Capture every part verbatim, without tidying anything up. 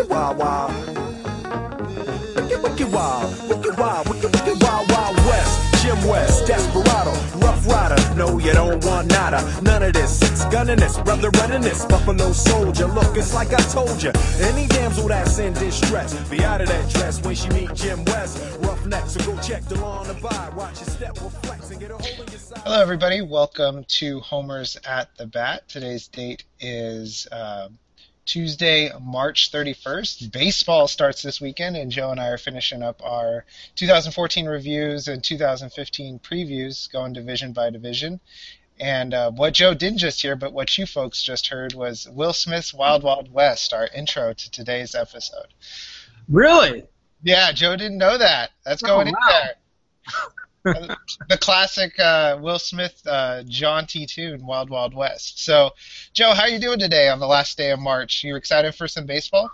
wicked wild wild. Wicked wicked wild, wicked wild, wicked wicked wild wild west. Jim West, Desperado, Rough Rider. No, you don't want nada, none of this. Six gunning this, brother running this. Buffalo Soldier, look, it's like I told you. Any damsel that's in distress, be out of that dress when she meet Jim West. Roughneck, so go check the law on the by. Watch your step, reflex, and get a hold of your side. Hello, everybody. Welcome to Homers at the Bat. Today's date is uh, Tuesday, March thirty-first. Baseball starts this weekend, and Joe and I are finishing up our two thousand fourteen reviews and two thousand fifteen previews, going division by division. And uh, what Joe didn't just hear, but what you folks just heard, was Will Smith's Wild Wild West, our intro to today's episode. Really? Yeah, Joe didn't know that. That's going Oh, in wow. there. The classic uh, Will Smith uh, jaunty tune, Wild Wild West. So, Joe, how are you doing today on the last day of March? You excited for some baseball?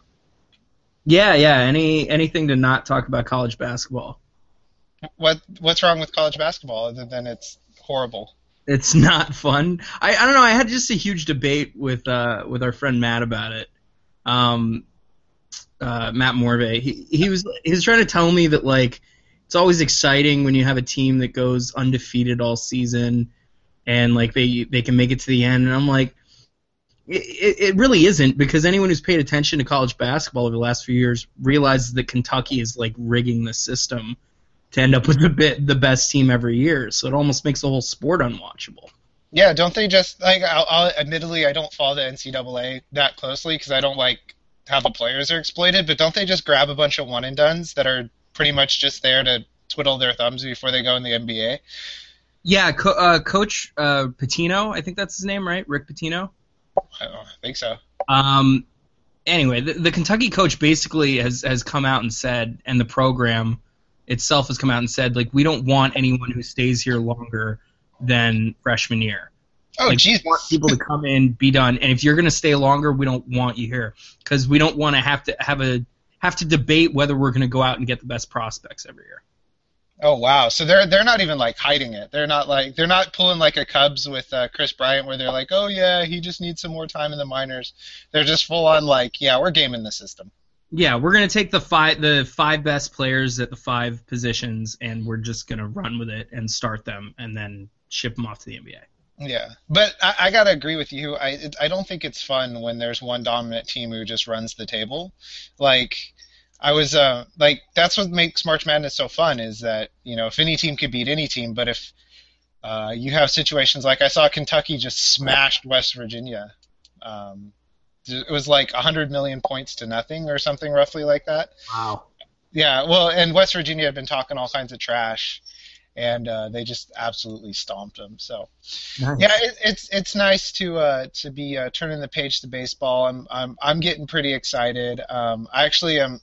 Yeah, yeah. Any anything to not talk about college basketball? What What's wrong with college basketball other than it's horrible? It's not fun. I, I don't know. I had just a huge debate with uh, with our friend Matt about it. Um, uh, Matt Morvay. He he was he was trying to tell me that like it's always exciting when you have a team that goes undefeated all season and like they they can make it to the end. And I'm like, it, it really isn't, because anyone who's paid attention to college basketball over the last few years realizes that Kentucky is like rigging the system to end up with the bit the best team every year. So it almost makes the whole sport unwatchable. Yeah, don't they just like? I'll, I'll admittedly, I don't follow the N C double A that closely because I don't like how the players are exploited. But don't they just grab a bunch of one and dones that are pretty much just there to twiddle their thumbs before they go in the N B A? Yeah, co- uh, Coach uh, Pitino, I think that's his name, right? Rick Pitino. I don't think so. Um. Anyway, the, the Kentucky coach basically has has come out and said, and the program itself has come out and said, like, we don't want anyone who stays here longer than freshman year. Oh, like, Jesus. We want people to come in, be done, and if you're going to stay longer, we don't want you here because we don't want to have to have a have to debate whether we're going to go out and get the best prospects every year. Oh wow! So they're they're not even like hiding it. They're not like they're not pulling like a Cubs with uh, Chris Bryant, where they're like, oh yeah, he just needs some more time in the minors. They're just full on like, yeah, we're gaming the system. Yeah, we're going to take the five the five best players at the five positions, and we're just going to run with it and start them, and then ship them off to the N B A. Yeah, but I, I gotta agree with you. I it, I don't think it's fun when there's one dominant team who just runs the table. Like I was uh like that's what makes March Madness so fun, is that you know if any team could beat any team, but if uh, you have situations like I saw Kentucky just smashed West Virginia. Um, it was like one hundred million points to nothing or something roughly like that. Wow. Yeah, well, and West Virginia had been talking all kinds of trash, and uh, they just absolutely stomped them. So, Nice. yeah, it, it's it's nice to uh, to be uh, turning the page to baseball. I'm I'm I'm getting pretty excited. Um, I actually am.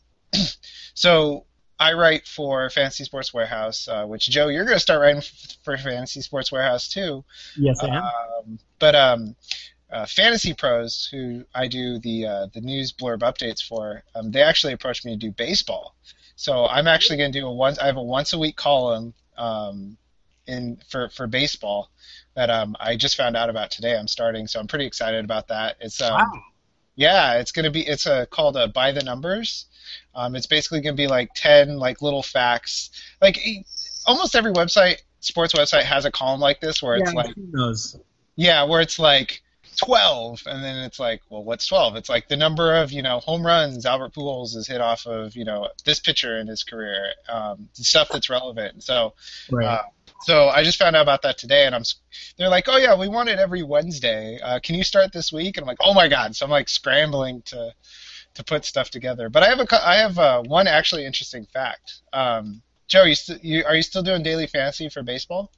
So I write for Fantasy Sports Warehouse, uh, which Joe, you're going to start writing f- for Fantasy Sports Warehouse too. Yes, I am. Um, but um, uh, Fantasy Pros, who I do the uh, the news blurb updates for, um, they actually approached me to do baseball. So I'm actually going to do a once. I have a once a week column um, in for for baseball that um, I just found out about today. I'm starting, so I'm pretty excited about that. It's um, Wow. yeah, it's going to be it's a called a By the Numbers. Um, it's basically going to be like ten like little facts. Like e- almost every website, sports website, has a column like this where it's Yeah, like I've seen those. yeah, where it's like twelve, and then it's like, well, what's twelve? It's like the number of, you know, home runs Albert Pujols has hit off of, you know, this pitcher in his career, um, stuff that's relevant. So, Right. uh, so I just found out about that today, and I'm. They're like, oh yeah, we want it every Wednesday. Uh, can you start this week? And I'm like, oh my god! So I'm like scrambling to to put stuff together. But I have a cou- I have uh, one actually interesting fact. Um, Joe, you, st- you are you still doing daily fantasy for baseball?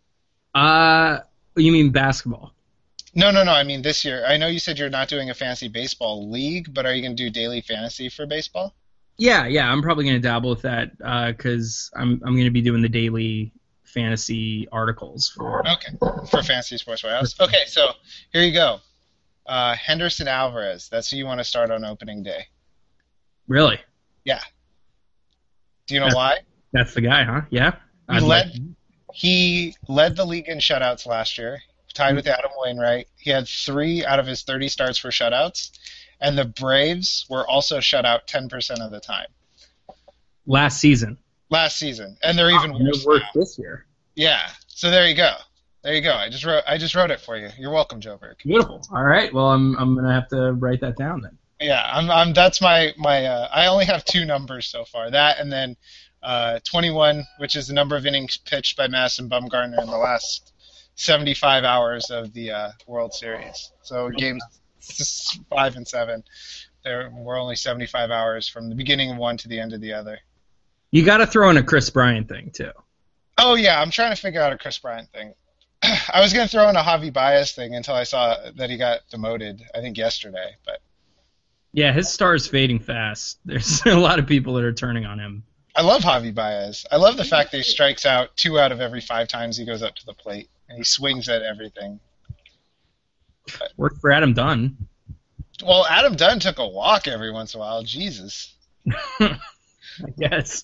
Uh, you mean basketball? No, no, no. I mean this year. I know you said you're not doing a fantasy baseball league, but are you going to do daily fantasy for baseball? Yeah, yeah. I'm probably going to dabble with that because I'm I'm going to be doing the daily fantasy articles for. Okay, for Fantasy Sports Warehouse. Okay, so here you go. Uh, Henderson Alvarez. That's who you want to start on opening day. Really? Yeah. Do you know Yeah. why? That's the guy, huh? Yeah. He I'd led. like- He led the league in shutouts last year, tied with Adam Wainwright. He had three out of his thirty starts for shutouts. and the Braves were also shut out ten percent of the time Last season. last season, and they're even Oh, and worse they're worse now. this year. Yeah, so there you go. There you go. I just wrote. I just wrote it for you. You're welcome, Joe Berg. Beautiful. All right. Well, I'm I'm gonna have to write that down then. Yeah, I'm. I'm. That's my my. Uh, I only have two numbers so far. That and then uh, twenty-one, which is the number of innings pitched by Madison Bumgarner in the last seventy-five hours of the uh, World Series. So games five and seven, there were only seventy-five hours from the beginning of one to the end of the other. You got to throw in a Chris Bryant thing too. Oh yeah, I'm trying to figure out a Chris Bryant thing. I was going to throw in a Javi Baez thing until I saw that he got demoted, I think yesterday. But Yeah, his star is fading fast. There's a lot of people that are turning on him. I love Javi Baez. I love the fact that he strikes out two out of every five times he goes up to the plate, and he swings at everything. But, Worked for Adam Dunn. well, Adam Dunn took a walk every once in a while. Jesus. I guess.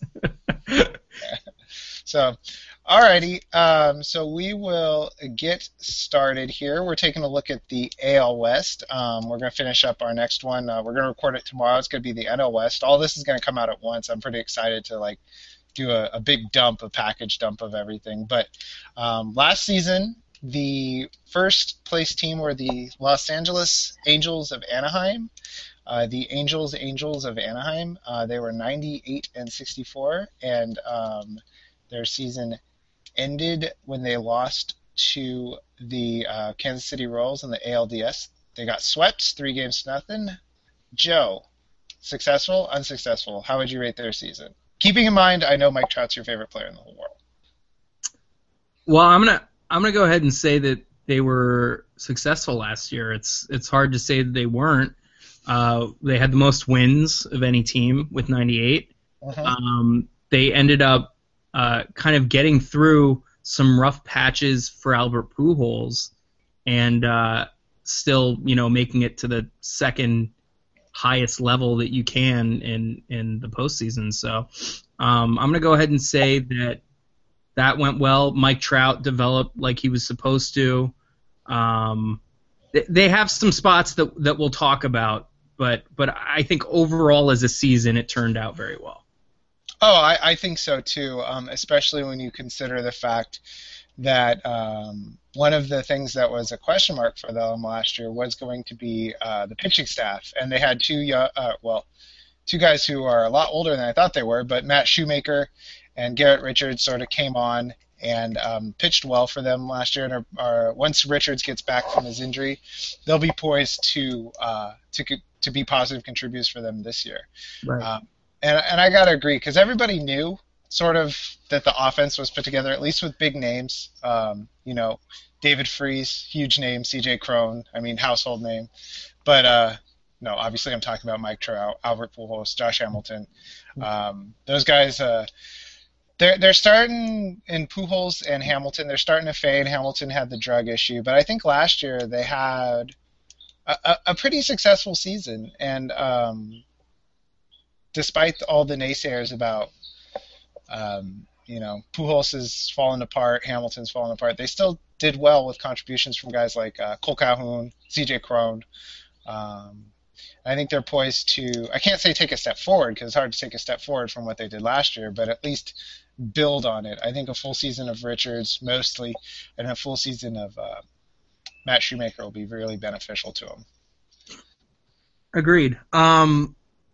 So, alrighty. Um, so we will get started here. We're taking a look at the A L West. Um, we're going to finish up our next one. Uh, we're going to record it tomorrow. It's going to be the N L West. All this is going to come out at once. I'm pretty excited to like do a, a big dump, a package dump of everything. But um, last season, the first place team were the Los Angeles Angels of Anaheim. Uh, the Angels Angels of Anaheim. Uh, they were ninety-eight and sixty-four, and um, their season ended when they lost to the uh, Kansas City Royals in the A L D S. They got swept three games to nothing. Joe, successful, unsuccessful? How would you rate their season? Keeping in mind, I know Mike Trout's your favorite player in the whole world. Well, I'm gonna I'm gonna go ahead and say that they were successful last year. It's it's hard to say that they weren't. Uh, they had the most wins of any team with ninety-eight. Uh-huh. Um, they ended up uh, kind of getting through some rough patches for Albert Pujols, and uh, still, you know, making it to the second highest level that you can in in the postseason. So um, I'm gonna go ahead and say that that went well. Mike Trout developed like he was supposed to. Um, they, they have some spots that that we'll talk about, but but I think overall as a season it turned out very well. Oh, I, I think so too, um, especially when you consider the fact that um, one of the things that was a question mark for them last year was going to be uh, the pitching staff, and they had two young, uh, well, two guys who are a lot older than I thought they were, but Matt Shoemaker and Garrett Richards sort of came on and um, pitched well for them last year. And are, are, once Richards gets back from his injury, they'll be poised to uh, to to be positive contributors for them this year. Right. Um, and and I gotta agree, because everybody knew sort of that the offense was put together, at least with big names. Um, you know, David Freese, huge name. C J Cron, I mean, household name. But uh, no, obviously I'm talking about Mike Trout, Albert Pujols, Josh Hamilton. Um, those guys. Uh, They're they're starting in Pujols and Hamilton. They're starting to fade. Hamilton had the drug issue, but I think last year they had a, a, a pretty successful season. And um, despite all the naysayers about, um, you know, Pujols is falling apart, Hamilton's falling apart, they still did well with contributions from guys like uh, Cole Calhoun, C J Cron. Um, I think they're poised to, I can't say take a step forward because it's hard to take a step forward from what they did last year, but at least build on it. I think a full season of Richards mostly and a full season of uh, Matt Shoemaker will be really beneficial to them. Agreed. Um,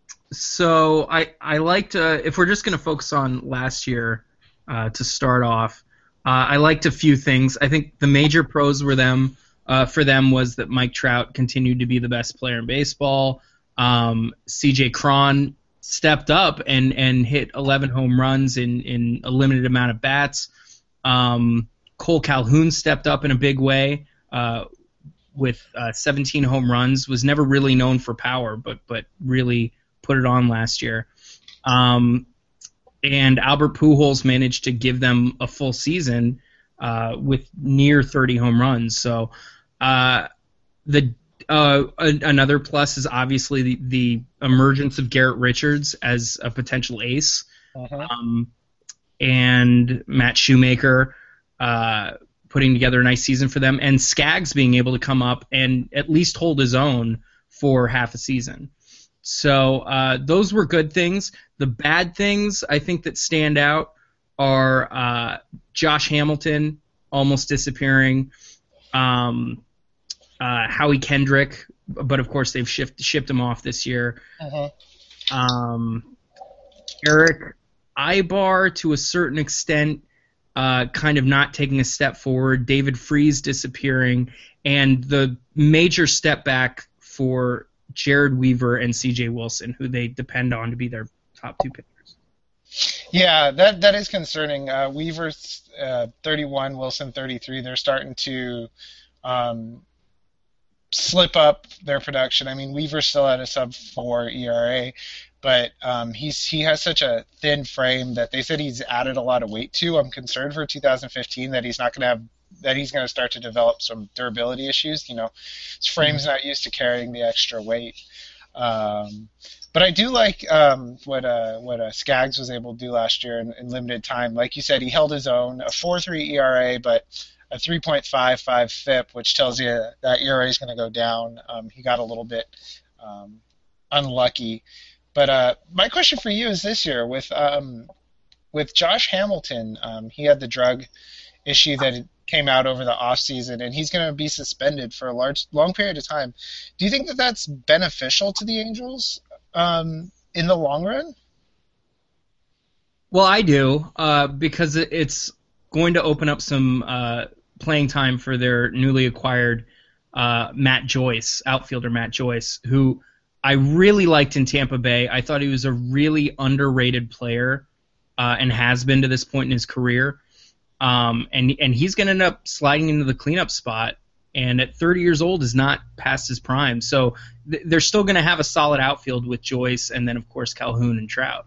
so I I liked, uh, if we're just going to focus on last year uh, to start off, uh, I liked a few things. I think the major pros were them. Uh, for them was that Mike Trout continued to be the best player in baseball. Um, C J Cron stepped up and, and hit eleven home runs in, in a limited amount of bats. Um, Cole Calhoun stepped up in a big way uh, with uh, seventeen home runs. Was never really known for power, but but really put it on last year. Um, and Albert Pujols managed to give them a full season uh, with near thirty home runs. So uh, the uh, a, another plus is obviously the, the emergence of Garrett Richards as a potential ace, Uh-huh. um, and Matt Shoemaker uh, putting together a nice season for them, and Skaggs being able to come up and at least hold his own for half a season. So uh, those were good things. The bad things I think that stand out are uh, Josh Hamilton almost disappearing, um, uh, Howie Kendrick, but of course they've shipped shipped him off this year. Uh-huh. Um, Eric Ibar to a certain extent, uh, kind of not taking a step forward. David Freese disappearing, and the major step back for Jared Weaver and C J Wilson, who they depend on to be their top two pitchers. Yeah, that that is concerning. Uh, Weaver's uh, thirty-one, Wilson thirty-three. They're starting to um, slip up their production. I mean, Weaver's still at a sub four E R A, but um, he's he has such a thin frame that they said he's added a lot of weight to. I'm concerned for two thousand fifteen that he's not going to have that he's going to start to develop some durability issues. You know, his frame's mm-hmm. not used to carrying the extra weight. Um, but I do like um, what uh, what uh, Skaggs was able to do last year in, in limited time. Like you said, he held his own, a four three E R A, but a three point five five F I P, which tells you that E R A is going to go down. Um, he got a little bit um, unlucky. But uh, my question for you is this year with um, with Josh Hamilton. Um, he had the drug issue that came out over the offseason, and he's going to be suspended for a large, long period of time. Do you think that that's beneficial to the Angels um, in the long run? Well, I do, uh, because it's going to open up some uh, playing time for their newly acquired uh, Matt Joyce, outfielder Matt Joyce, who I really liked in Tampa Bay. I thought he was a really underrated player uh, and has been to this point in his career. Um, and and he's going to end up sliding into the cleanup spot, and at thirty years old is not past his prime. So th- they're still going to have a solid outfield with Joyce and then, of course, Calhoun and Trout.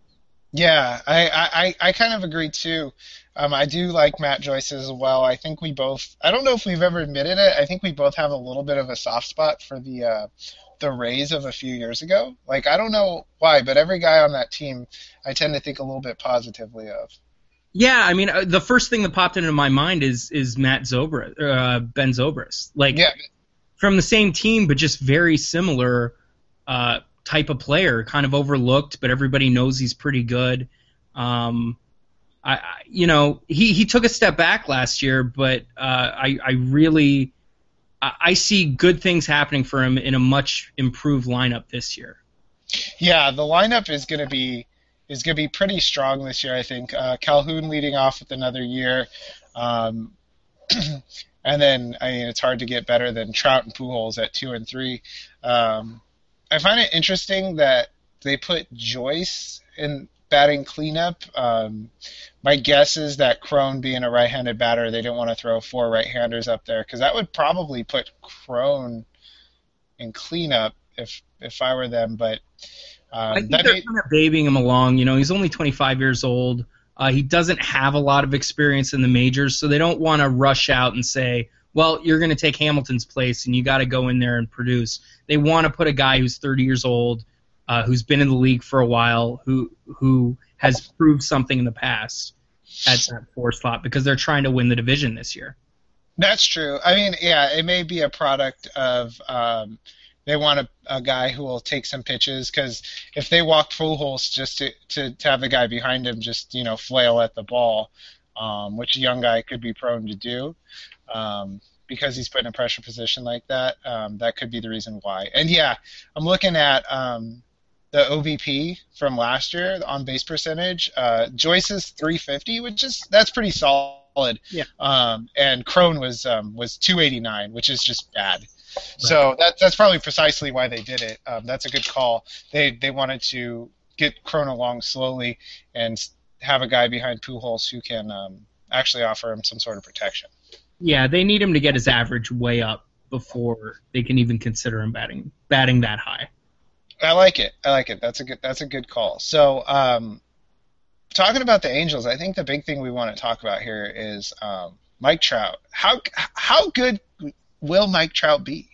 Yeah, I, I, I kind of agree, too. Um, I do like Matt Joyce as well. I think we both – I don't know if we've ever admitted it. I think we both have a little bit of a soft spot for the uh, the Rays of a few years ago. Like, I don't know why, but every guy on that team I tend to think a little bit positively of. Yeah, I mean, uh, the first thing that popped into my mind is is Matt Zobrist, uh, Ben Zobrist. Like, yeah. From the same team, but just very similar uh, type of player, kind of overlooked, but everybody knows he's pretty good. Um, I, I, you know, he, he took a step back last year, but uh, I, I really, I, I see good things happening for him in a much improved lineup this year. Yeah, the lineup is going to be. is going to be pretty strong this year, I think. Uh, Calhoun leading off with another year. Um, and then, I mean, it's hard to get better than Trout and Pujols at two and three. Um, I find it interesting that they put Joyce in batting cleanup. Um, my guess is that Cron being a right-handed batter, they didn't want to throw four right-handers up there because that would probably put Cron in cleanup if if I were them, but Um, I think they're made, kind of babying him along. You know, he's only twenty-five years old. Uh, he doesn't have a lot of experience in the majors, so they don't want to rush out and say, well, you're going to take Hamilton's place and you got to go in there and produce. They want to put a guy who's thirty years old, uh, who's been in the league for a while, who who has proved something in the past at that four slot because they're trying to win the division this year. That's true. I mean, yeah, it may be a product of um, – they want a, a guy who will take some pitches because if they walk Pujols just to, to, to have the guy behind him just, you know, flail at the ball, um, which a young guy could be prone to do um, because he's put in a pressure position like that, um, that could be the reason why. And, yeah, I'm looking at um, the O B P from last year, the on-base percentage. Uh, Joyce's three fifty, which is – that's pretty solid. Yeah. Um, and Cron was um, was two eighty-nine, which is just bad. So that, that's probably precisely why they did it. Um, that's a good call. They they wanted to get Cron along slowly and have a guy behind Pujols who can um, actually offer him some sort of protection. Yeah, they need him to get his average way up before they can even consider him batting batting that high. I like it. I like it. That's a good that's a good call. So um, talking about the Angels, I think the big thing we want to talk about here is um, Mike Trout. How how good will Mike Trout be?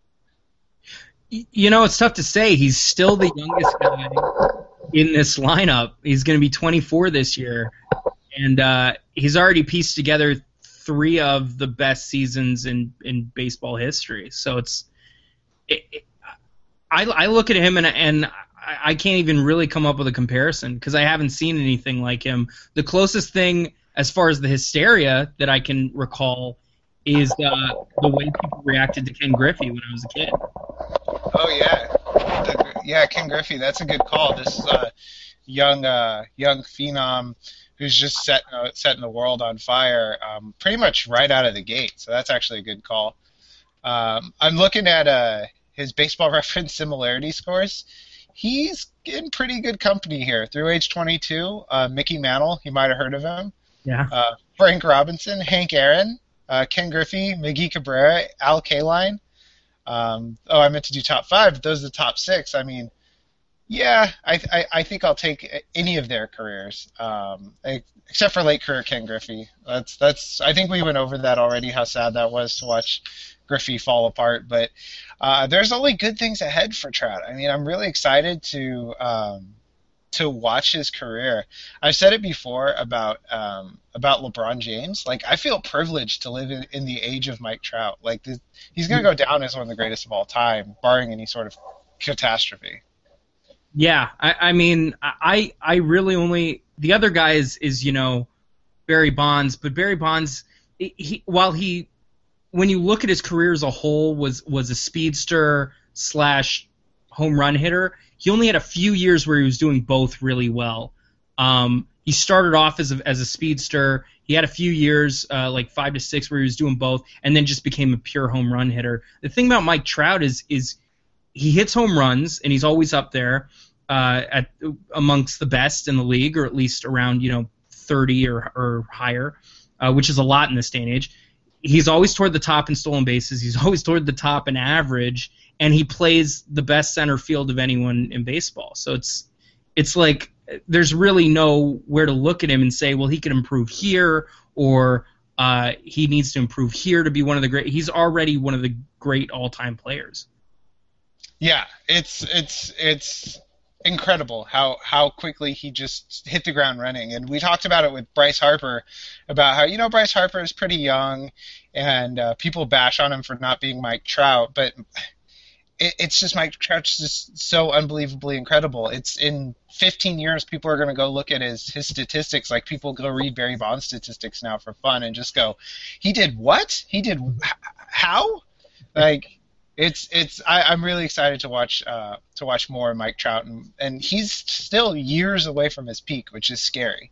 You know, it's tough to say. He's still the youngest guy in this lineup. He's going to be twenty-four this year, and uh, he's already pieced together three of the best seasons in, in baseball history. So it's, it, it, I, I look at him and and I, I can't even really come up with a comparison because I haven't seen anything like him. The closest thing, as far as the hysteria that I can recall, is uh, the way people reacted to Ken Griffey when I was a kid. Oh yeah, the, yeah, Ken Griffey. That's a good call. This is a young uh, young phenom who's just setting uh, setting the world on fire, um, pretty much right out of the gate. So that's actually a good call. Um, I'm looking at uh, his Baseball Reference similarity scores. He's in pretty good company here. Through age twenty-two, uh, Mickey Mantle, you might have heard of him. Yeah. Uh, Frank Robinson, Hank Aaron, uh, Ken Griffey, Miggy Cabrera, Al Kaline. Um, oh, I meant to do top five, but those are the top six. I mean, yeah, I, I, I think I'll take any of their careers, um, except for late career Ken Griffey. That's that's. I think we went over that already. How sad that was to watch Griffey fall apart. But uh, there's only good things ahead for Trout. I mean, I'm really excited to um, to watch his career. I've said it before about um, about LeBron James. Like, I feel privileged to live in, in the age of Mike Trout. Like, this, he's going to go down as one of the greatest of all time, barring any sort of catastrophe. Yeah, I, I mean, I I really only the other guy is, is you know Barry Bonds, but Barry Bonds, he, while he when you look at his career as a whole was was a speedster slash home run hitter, he only had a few years where he was doing both really well. Um, he started off as a, as a speedster. He had a few years, uh, like five to six, where he was doing both, and then just became a pure home run hitter. The thing about Mike Trout is is he hits home runs, and he's always up there uh, at amongst the best in the league, or at least around you know thirty or or higher, uh, which is a lot in this day and age. He's always toward the top in stolen bases. He's always toward the top in average, and he plays the best center field of anyone in baseball. So it's it's like there's really no where to look at him and say, well, he can improve here, or uh, he needs to improve here to be one of the great. He's already one of the great all-time players. Yeah, it's it's it's incredible how how quickly he just hit the ground running. And we talked about it with Bryce Harper, about how, you know, Bryce Harper is pretty young, and uh, people bash on him for not being Mike Trout, but it, it's just Mike Trout's just so unbelievably incredible. It's in fifteen years, people are going to go look at his his statistics, like people go read Barry Bonds statistics now for fun and just go, he did what? He did how? Like, It's it's I, I'm really excited to watch uh, to watch more of Mike Trout, and, and he's still years away from his peak, which is scary.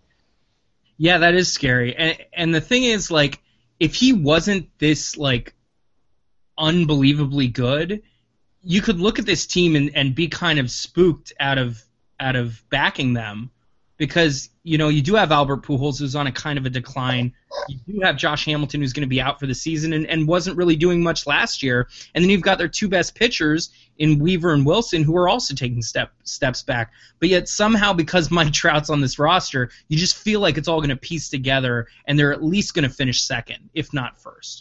Yeah, that is scary. And and the thing is, like, if he wasn't this like unbelievably good, you could look at this team and, and be kind of spooked out of out of backing them, because you know you do have Albert Pujols, who's on a kind of a decline. You do have Josh Hamilton, who's going to be out for the season and, and wasn't really doing much last year. And then you've got their two best pitchers in Weaver and Wilson, who are also taking step steps back. But yet somehow, because Mike Trout's on this roster, you just feel like it's all going to piece together, and they're at least going to finish second, if not first.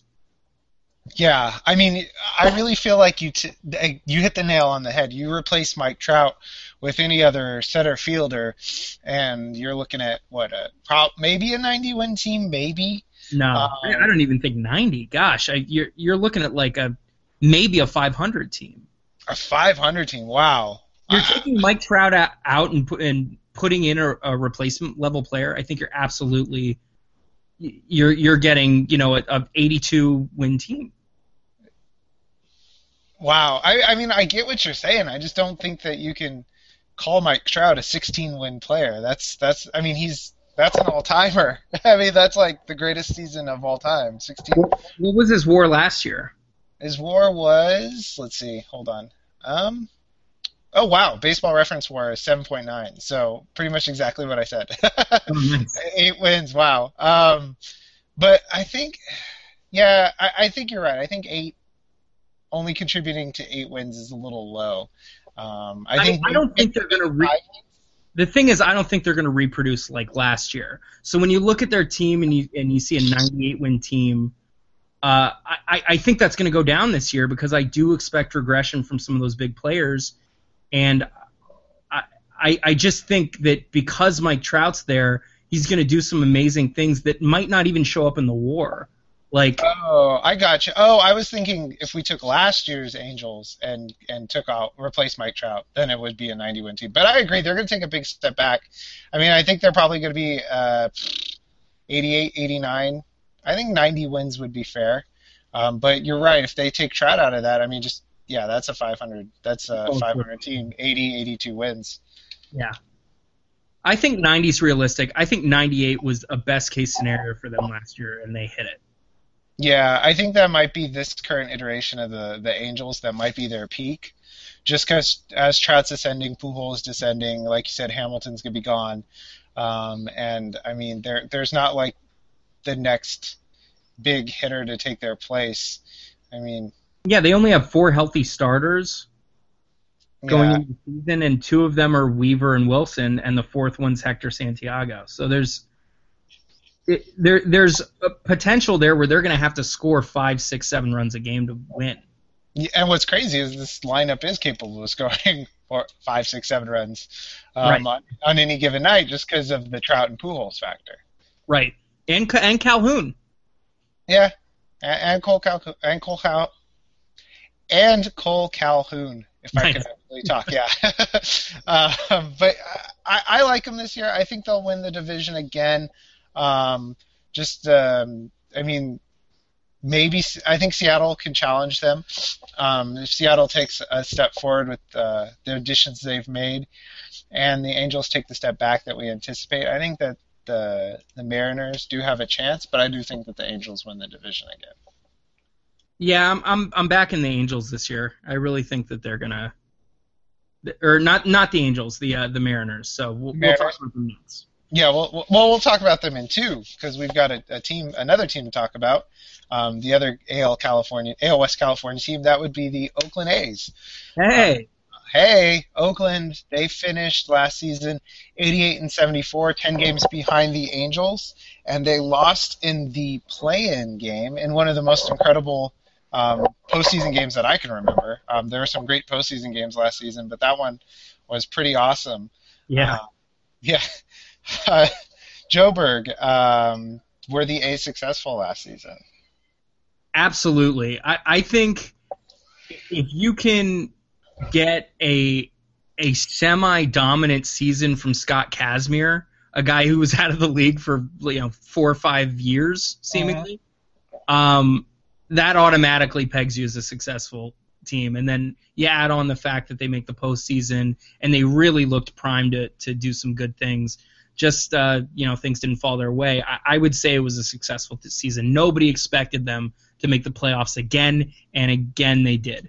Yeah, I mean, I really feel like you t- you hit the nail on the head. You replace Mike Trout with any other center fielder, and you're looking at what a pro- maybe a ninety-win team, maybe. No, um, I don't even think ninety. Gosh, I, you're you're looking at like a maybe a five hundred team. A five hundred team. Wow. You're taking Mike Trout out and put, and putting in a, a replacement level player. I think you're absolutely you're you're getting you know a, a eighty-two win team. Wow. I, I mean, I get what you're saying. I just don't think that you can call Mike Trout a sixteen-win player. That's that's. I mean, he's that's an all-timer. I mean, that's like the greatest season of all time. sixteen. What was his WAR last year? His WAR was, let's see, hold on. Um. Oh wow, Baseball Reference WAR is seven point nine. So pretty much exactly what I said. Oh, nice. Eight wins. Wow. Um. But I think, yeah, I, I think you're right. I think eight. Only contributing to eight wins is a little low. Um, I think I, I don't think they're going to. Re- the thing is, I don't think they're going to reproduce like last year. So when you look at their team and you and you see a ninety-eight win team, uh, I, I think that's going to go down this year, because I do expect regression from some of those big players, and I I, I just think that because Mike Trout's there, he's going to do some amazing things that might not even show up in the WAR. Like, Oh, I got you. Oh, I was thinking if we took last year's Angels and and took out replaced Mike Trout, then it would be a ninety win team. But I agree, they're going to take a big step back. I mean, I think they're probably going to be uh, eighty-eight, eighty-nine. I think ninety wins would be fair. Um, but you're right. If they take Trout out of that, I mean, just yeah, that's a five hundred. That's a five hundred team. eighty, eighty-two wins. yeah. I think ninety is realistic. I think ninety-eight was a best case scenario for them last year, and they hit it. Yeah, I think that might be this current iteration of the, the Angels. That might be their peak. Just because as Trout's ascending, Pujols descending, like you said, Hamilton's going to be gone. Um, and, I mean, there there's not, like, the next big hitter to take their place. I mean... Yeah, they only have four healthy starters going yeah. into the season, and two of them are Weaver and Wilson, and the fourth one's Hector Santiago. So there's... It, there, there's a potential there where they're going to have to score five, six, seven runs a game to win. Yeah, and what's crazy is this lineup is capable of scoring four, five, six, seven runs um, Right. on, on any given night just because of the Trout and Pujols factor. Right. And and Calhoun. Yeah, and, and Cole Calhoun, and Cole Cal, and Cole Calhoun, if I Nice. can actually talk. Yeah, um, but I, I like them this year. I think they'll win the division again. Um, just, um, I mean, maybe I think Seattle can challenge them. Um, if Seattle takes a step forward with uh, the additions they've made, and the Angels take the step back that we anticipate, I think that the the Mariners do have a chance. But I do think that the Angels win the division again. Yeah, I'm I'm I'm backing the Angels this year. I really think that they're gonna, or not not the Angels, the uh, the Mariners. So we'll, we'll Mariners. talk about them next. Yeah, well, well, well, we'll talk about them in two because we've got a, a team, another team to talk about. Um, the other A L California, A L West California team, that would be the Oakland A's. Hey, Hey, Oakland, they finished last season eighty-eight and seventy-four, ten games behind the Angels, and they lost in the play-in game in one of the most incredible um, postseason games that I can remember. Um, there were some great postseason games last season, but that one was pretty awesome. yeah. Uh, yeah. Uh, Joburg, um, were the A's successful last season? Absolutely. I, I think if you can get a a semi-dominant season from Scott Kazmir, a guy who was out of the league for you know four or five years, seemingly, um, that automatically pegs you as a successful team. And then you add on the fact that they make the postseason and they really looked primed to, to do some good things. Just, uh, you know, things didn't fall their way. I, I would say it was a successful season. Nobody expected them to make the playoffs again, and again they did.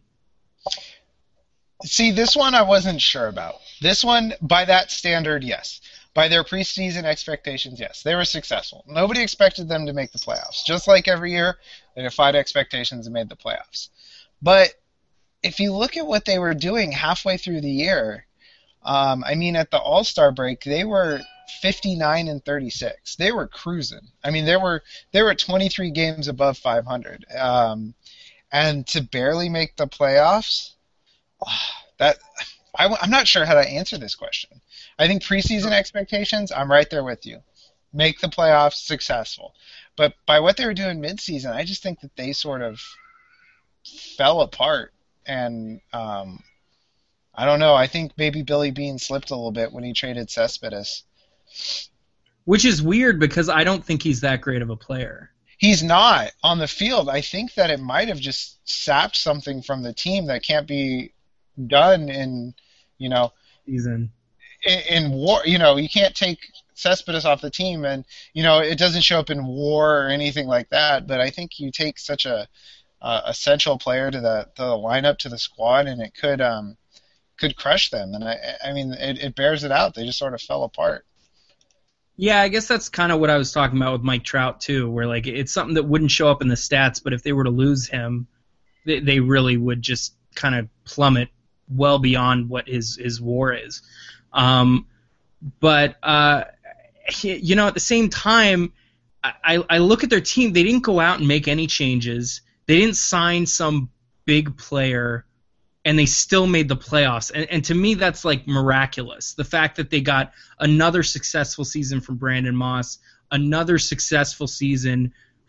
See, this one I wasn't sure about. This one, by that standard, yes. By their preseason expectations, yes. They were successful. Nobody expected them to make the playoffs. Just like every year, they defied expectations and made the playoffs. But if you look at what they were doing halfway through the year, um, I mean, at the All-Star break, they were fifty-nine and thirty-six. They were cruising. I mean, they were they were twenty-three games above five hundred. Um, and to barely make the playoffs, that I, I'm not sure how to answer this question. I think preseason expectations, I'm right there with you. Make the playoffs, successful. But by what they were doing midseason, I just think that they sort of fell apart. And um, I don't know. I think maybe Billy Beane slipped a little bit when he traded Cespedes. Which is weird because I don't think he's that great of a player. He's not on the field. I think that it might have just sapped something from the team that can't be done in, you know, Season. in, in war. You know, you can't take Cespedes off the team, and you know it doesn't show up in war or anything like that. But I think you take such a uh, essential player to the to the lineup, to the squad, and it could um could crush them. And I I mean it, it bears it out. They just sort of fell apart. Yeah, I guess that's kind of what I was talking about with Mike Trout too, where like it's something that wouldn't show up in the stats, but if they were to lose him, they, they really would just kind of plummet well beyond what his his WAR is. Um, but uh, you know, at the same time, I, I look at their team. They didn't go out and make any changes. They didn't sign some big player, and they still made the playoffs. And, and to me, that's like miraculous. The fact that they got another successful season from Brandon Moss, another successful season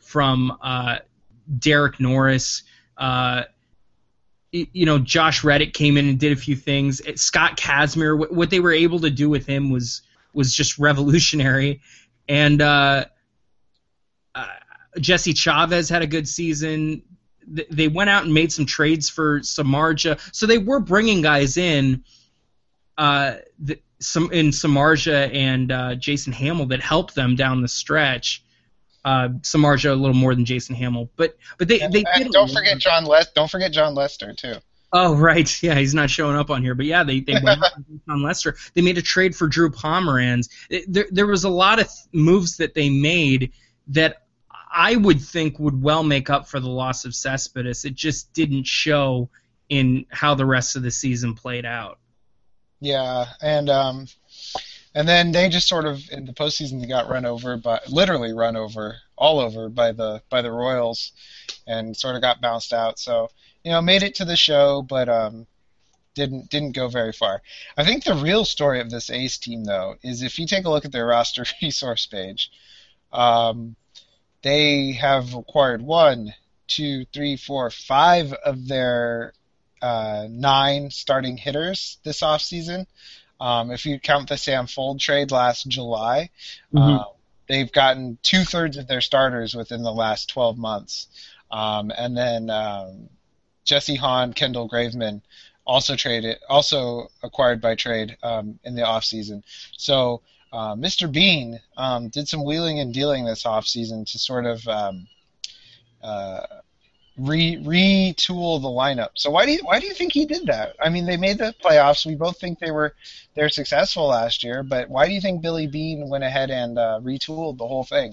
from uh, Derek Norris. Uh, you know, Josh Reddick came in and did a few things. Scott Kazmir, what, what they were able to do with him was was just revolutionary. And uh, uh, Jesse Chavez had a good season. Th- they went out and made some trades for Samardzija. So they were bringing guys in uh, th- some in Samardzija and uh, Jason Hamill that helped them down the stretch. Uh, Samardzija a little more than Jason Hamill, but but they and, they and did don't forget John Les- Don't forget John Lester too. Oh right, yeah, he's not showing up on here, but yeah, they they went out on Lester. They made a trade for Drew Pomeranz. There there was a lot of moves that they made that I would think would well make up for the loss of Cespedes. It just didn't show in how the rest of the season played out. Yeah, and um. And then they just sort of in the postseason they got run over by literally run over all over by the by the Royals, and sort of got bounced out. So you know made it to the show, but um, didn't didn't go very far. I think the real story of this A's team though is if you take a look at their roster resource page, um, they have acquired one, two, three, four, five of their uh, nine starting hitters this offseason. Um, if you count the Sam Fold trade last July, mm-hmm. uh, they've gotten two-thirds of their starters within the last twelve months. Um, and then um, Jesse Hahn, Kendall Graveman, also traded, also acquired by trade um, in the offseason. So uh, Mister Bean um, did some wheeling and dealing this offseason to sort of um, uh, Re retool the lineup. So why do you why do you think he did that? I mean, they made the playoffs. We both think they were they're successful last year, but why do you think Billy Bean went ahead and uh, retooled the whole thing?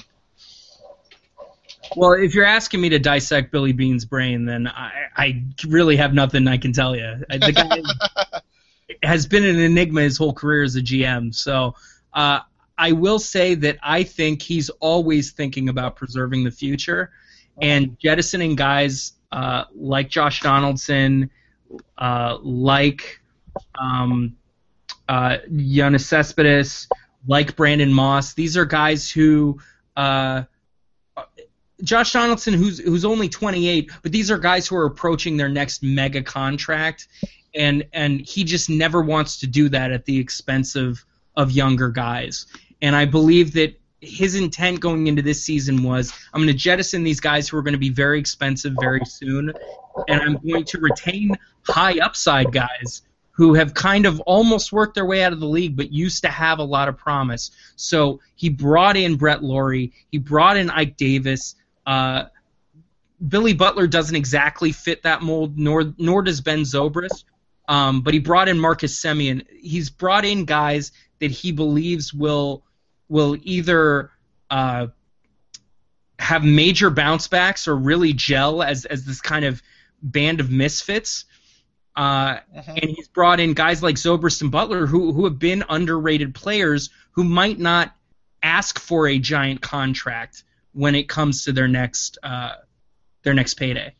Well, if you're asking me to dissect Billy Bean's brain, then I, I really have nothing I can tell you. The guy has been an enigma his whole career as a G M. So uh, I will say that I think he's always thinking about preserving the future. And jettisoning guys uh, like Josh Donaldson, uh, like um, uh, Yoenis Cespedes, like Brandon Moss. These are guys who uh, Josh Donaldson, who's who's only twenty-eight, but these are guys who are approaching their next mega contract, and and he just never wants to do that at the expense of of younger guys. And I believe that his intent going into this season was, I'm going to jettison these guys who are going to be very expensive very soon, and I'm going to retain high upside guys who have kind of almost worked their way out of the league but used to have a lot of promise. So he brought in Brett Laurie. He brought in Ike Davis. Uh, Billy Butler doesn't exactly fit that mold, nor nor does Ben Zobrist, um, but he brought in Marcus Semien. He's brought in guys that he believes will will either uh, have major bounce backs or really gel as as this kind of band of misfits. Uh, uh-huh. And he's brought in guys like Zobrist and Butler who who have been underrated players who might not ask for a giant contract when it comes to their next uh, their next payday.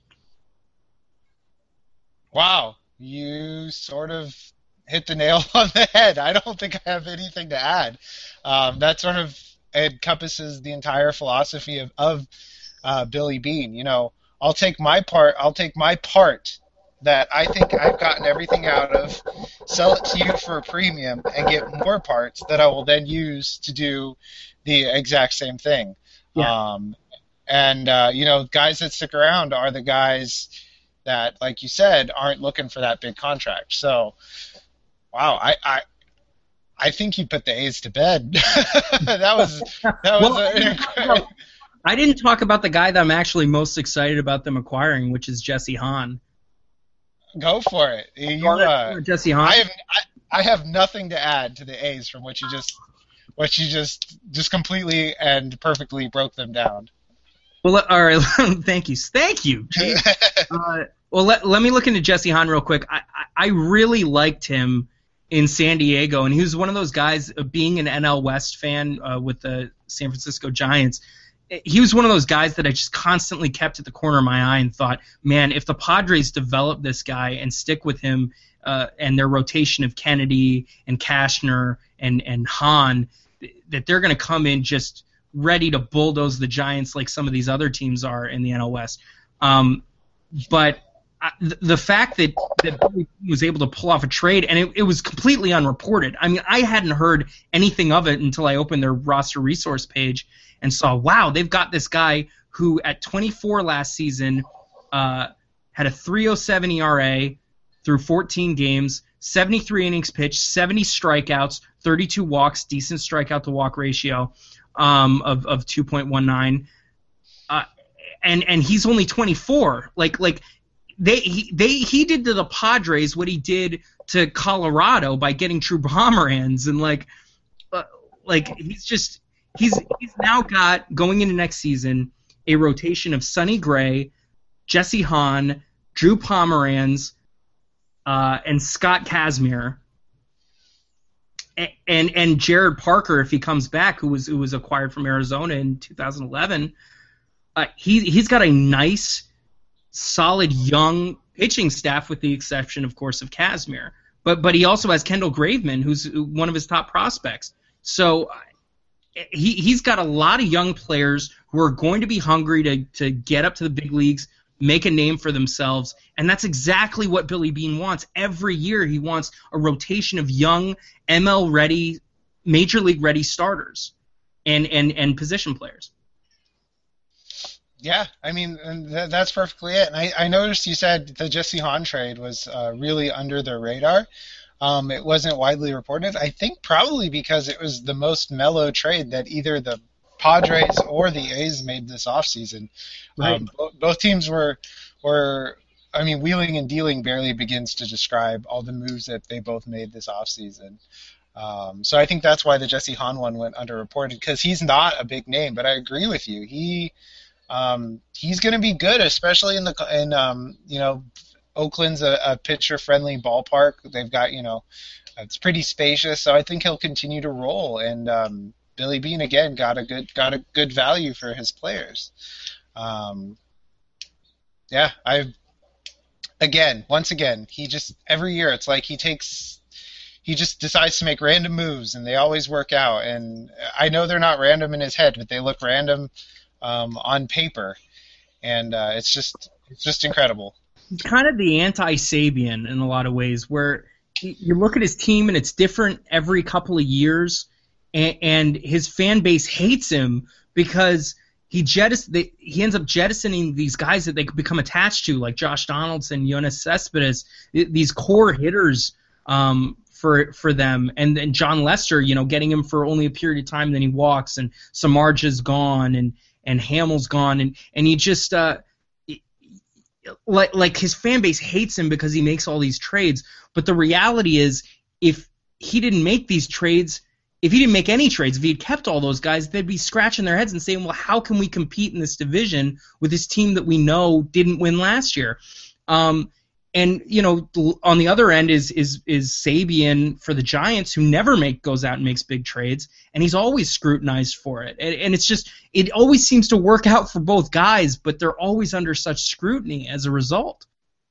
Wow, you sort of hit the nail on the head. I don't think I have anything to add. Um, that sort of encompasses the entire philosophy of, of uh, Billy Bean. You know, I'll take my part. I'll take my part that I think I've gotten everything out of, sell it to you for a premium, and get more parts that I will then use to do the exact same thing. Yeah. Um, and uh, you know, guys that stick around are the guys that, like you said, aren't looking for that big contract. So. Wow, I, I I think you put the A's to bed. that was that was. Well, a, incredible. I didn't talk about the guy that I'm actually most excited about them acquiring, which is Jesse Hahn. Go for it. You, uh, Jesse Hahn. I have I, I have nothing to add to the A's from what you just what you just just completely and perfectly broke them down. Well, all right. Thank you, thank you. uh, well, let let me look into Jesse Hahn real quick. I I, I really liked him in San Diego, and he was one of those guys, uh, being an N L West fan uh, with the San Francisco Giants, he was one of those guys that I just constantly kept at the corner of my eye and thought, man, if the Padres develop this guy and stick with him uh, and their rotation of Kennedy and Cashner and, and Hahn, that they're going to come in just ready to bulldoze the Giants like some of these other teams are in the N L West. Um, but I, the fact that, that Billy Beane was able to pull off a trade, and it, it was completely unreported. I mean, I hadn't heard anything of it until I opened their roster resource page and saw, wow, they've got this guy who at twenty-four last season uh, had a three oh seven E R A through fourteen games, seventy-three innings pitched, seventy strikeouts, thirty-two walks, decent strikeout to walk ratio um, of of two point one nine, uh, and and he's only twenty-four. Like like they he they he did to the Padres what he did to Colorado by getting True Pomeranz, and like uh, like he's just he's he's now got going into next season a rotation of Sonny Gray, Jesse Hahn, Drew Pomeranz, uh, and Scott Kazmir, and, and and Jared Parker if he comes back, who was who was acquired from Arizona in two thousand eleven. Uh, he he's got a nice, solid young pitching staff, with the exception, of course, of Kazmir. But but he also has Kendall Graveman, who's one of his top prospects. So he he's got a lot of young players who are going to be hungry to to get up to the big leagues, make a name for themselves, and that's exactly what Billy Beane wants. Every year he wants a rotation of young M L-ready, Major League-ready starters and, and, and position players. Yeah, I mean, and th- that's perfectly it. And I, I noticed you said the Jesse Hahn trade was uh, really under the radar. Um, it wasn't widely reported. I think probably because it was the most mellow trade that either the Padres or the A's made this offseason. Right. Um, bo- both teams were, were, I mean, wheeling and dealing barely begins to describe all the moves that they both made this offseason. Um, so I think that's why the Jesse Hahn one went underreported, because he's not a big name. But I agree with you. He um, he's going to be good, especially in the in um, you know, Oakland's a, a pitcher-friendly ballpark. They've got, you know, it's pretty spacious, so I think he'll continue to roll. And um, Billy Beane again got a good got a good value for his players. Um, yeah, I again once again he just every year it's like he takes he just decides to make random moves, and they always work out. And I know they're not random in his head, but they look random um, on paper, and uh, it's just it's just incredible. He's kind of the anti-Sabian in a lot of ways, where you look at his team and it's different every couple of years, and, and his fan base hates him because he jettis- they, he ends up jettisoning these guys that they could become attached to, like Josh Donaldson, Yoenis Cespedes, these core hitters um, for for them, and then John Lester, you know, getting him for only a period of time, then he walks, and Samardzija's gone, and and Hamill's gone, and and he just uh, like like his fan base hates him because he makes all these trades. But the reality is, if he didn't make these trades, if he didn't make any trades, if he had kept all those guys, they'd be scratching their heads and saying, well, how can we compete in this division with this team that we know didn't win last year? Um, and, you know, on the other end is is is Sabian for the Giants, who never make goes out and makes big trades, and he's always scrutinized for it. And, and it's just, it always seems to work out for both guys, but they're always under such scrutiny as a result.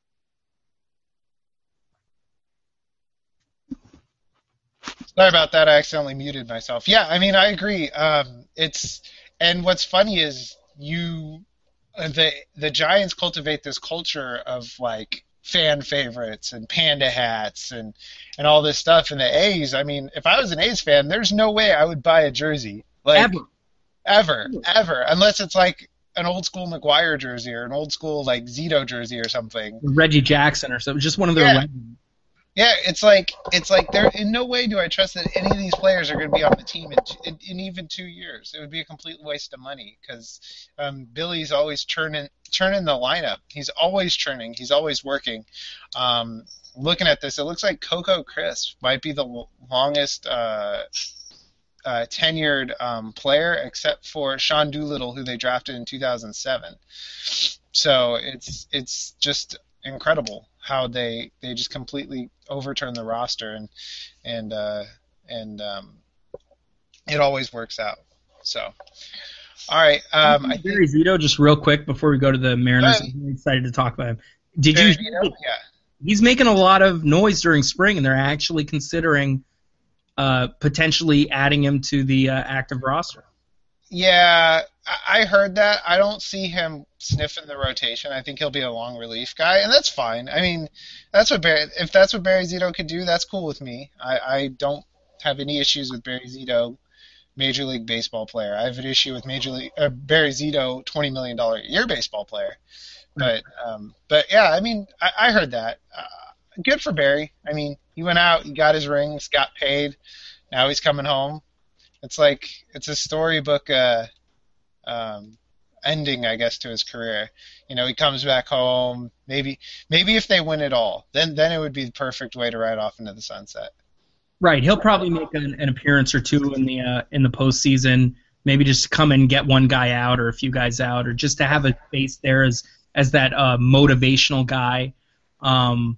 Sorry about that. I accidentally muted myself. Yeah, I mean, I agree. Um, it's and what's funny is you, the the Giants cultivate this culture of like fan favorites and panda hats and and all this stuff. And the A's, I mean, if I was an A's fan, there's no way I would buy a jersey like Ever. ever, ever, unless it's like an old school McGuire jersey or an old school like Zito jersey or something. Reggie Jackson or something, just one of their Yeah. legends. Yeah, it's like it's like there. In no way do I trust that any of these players are going to be on the team in, in, in even two years. It would be a complete waste of money because um, Billy's always churning churning the lineup. He's always churning. He's always working. Um, looking at this, it looks like Coco Crisp might be the l- longest uh, uh, tenured um, player, except for Sean Doolittle, who they drafted in two thousand seven. So it's it's just incredible how they they just completely overturn the roster, and and uh, and um, it always works out. So, all right, um, I Barry think Zito, just real quick before we go to the Mariners, Go ahead. I'm really excited to talk about him. Did Barry you? Zito, yeah. He's making a lot of noise during spring, and they're actually considering uh, potentially adding him to the uh, active roster. Yeah, I I heard that. I don't see him sniffing the rotation. I think he'll be a long relief guy, and that's fine. I mean, that's what Barry, if that's what Barry Zito could do, that's cool with me. I, I don't have any issues with Barry Zito, Major League Baseball player. I have an issue with Major League uh, Barry Zito, twenty million dollar a year baseball player. But um, but yeah, I mean, I, I heard that. Uh, good for Barry. I mean, he went out, he got his rings, got paid. Now he's coming home. It's like it's a storybook uh, um, ending, I guess, to his career. You know, he comes back home. Maybe maybe if they win it all, then then it would be the perfect way to ride off into the sunset. Right. He'll probably make an, an appearance or two in the uh, in the postseason. Maybe just come and get one guy out or a few guys out, or just to have a face there as as that uh, motivational guy. Um,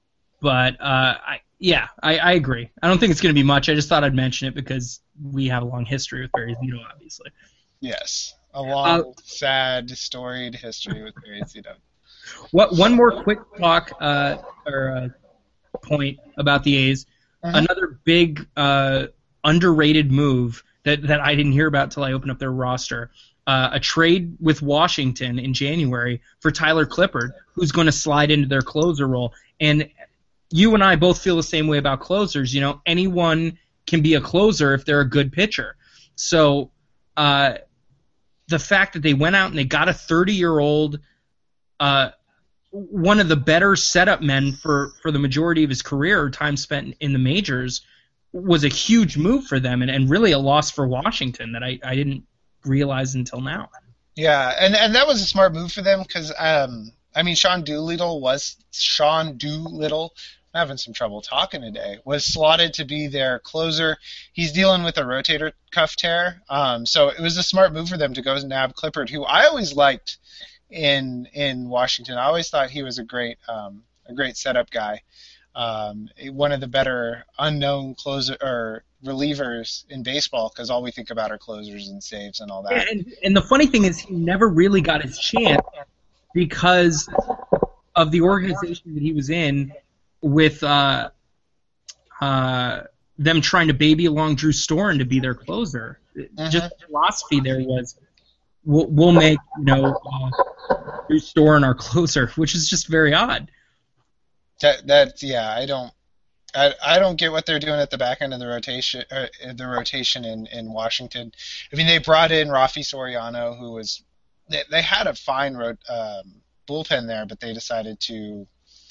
but uh, I, yeah, I, I agree. I don't think it's going to be much. I just thought I'd mention it because we have a long history with Barry Zito, obviously. Yes, a long, uh, sad, storied history with Barry Zito. What one more quick talk uh, or uh, point about the A's? Uh-huh. Another big uh, underrated move that, that I didn't hear about until I opened up their roster. Uh, a trade with Washington in January for Tyler Clippard, who's going to slide into their closer role. And you and I both feel the same way about closers. You know, anyone can be a closer if they're a good pitcher. So uh, the fact that they went out and they got a thirty-year-old, uh, one of the better setup men for, for the majority of his career, time spent in the majors, was a huge move for them and, and really a loss for Washington that I, I didn't realize until now. Yeah, and, and that was a smart move for them because, um, I mean, Sean Doolittle was Sean Doolittle. I'm having some trouble talking today. Was slotted to be their closer. He's dealing with a rotator cuff tear, um, so it was a smart move for them to go nab Clippard, who I always liked in in Washington. I always thought he was a great um, a great setup guy. Um, one of the better unknown closer or relievers in baseball because all we think about are closers and saves and all that. Yeah, and, and the funny thing is he never really got his chance because of the organization that he was in with uh, uh, them trying to baby along Drew Storen to be their closer. Uh-huh. Just the philosophy there was we'll, we'll make you know uh, Drew Storen our closer, which is just very odd. That that yeah, I don't. I, I don't get what they're doing at the back end of the rotation, uh, the rotation in, in Washington. I mean, they brought in Rafi Soriano, who was they, they had a fine road, um, bullpen there, but they decided to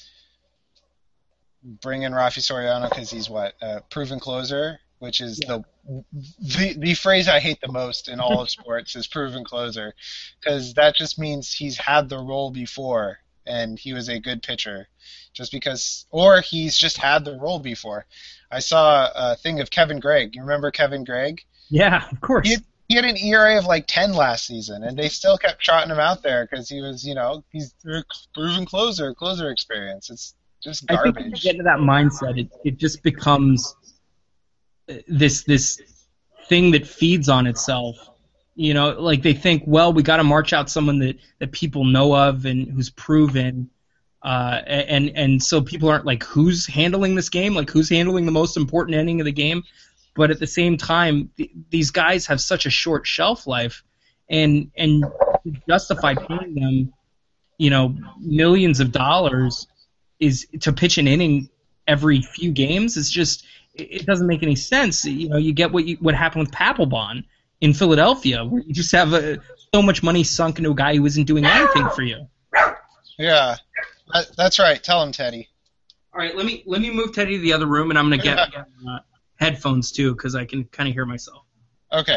bring in Rafi Soriano because he's what a proven closer, which is yeah. the, the the phrase I hate the most in all of sports is proven closer, because that just means he's had the role before and he was a good pitcher. Just because, or he's just had the role before. I saw a thing of Kevin Gregg. You remember Kevin Gregg? Yeah, of course. He had, he had an E R A of like ten last season, and they still kept trotting him out there because he was, you know, he's a proven closer, closer experience. It's just garbage. I think when you get into that mindset, it it just becomes this this thing that feeds on itself. You know, like they think, well, we got to march out someone that, that people know of and who's proven. Uh, and and so people aren't like, who's handling this game? Like, who's handling the most important inning of the game? But at the same time, th- these guys have such a short shelf life, and and to justify paying them, you know, millions of dollars is to pitch an inning every few games. It's just it doesn't make any sense. You know, you get what you, what happened with Papelbon in Philadelphia, where you just have a, so much money sunk into a guy who isn't doing anything for you. Yeah. That, that's right. Tell him, Teddy. All right, let me let me move Teddy to the other room, and I'm gonna get uh, headphones too, because I can kind of hear myself. Okay.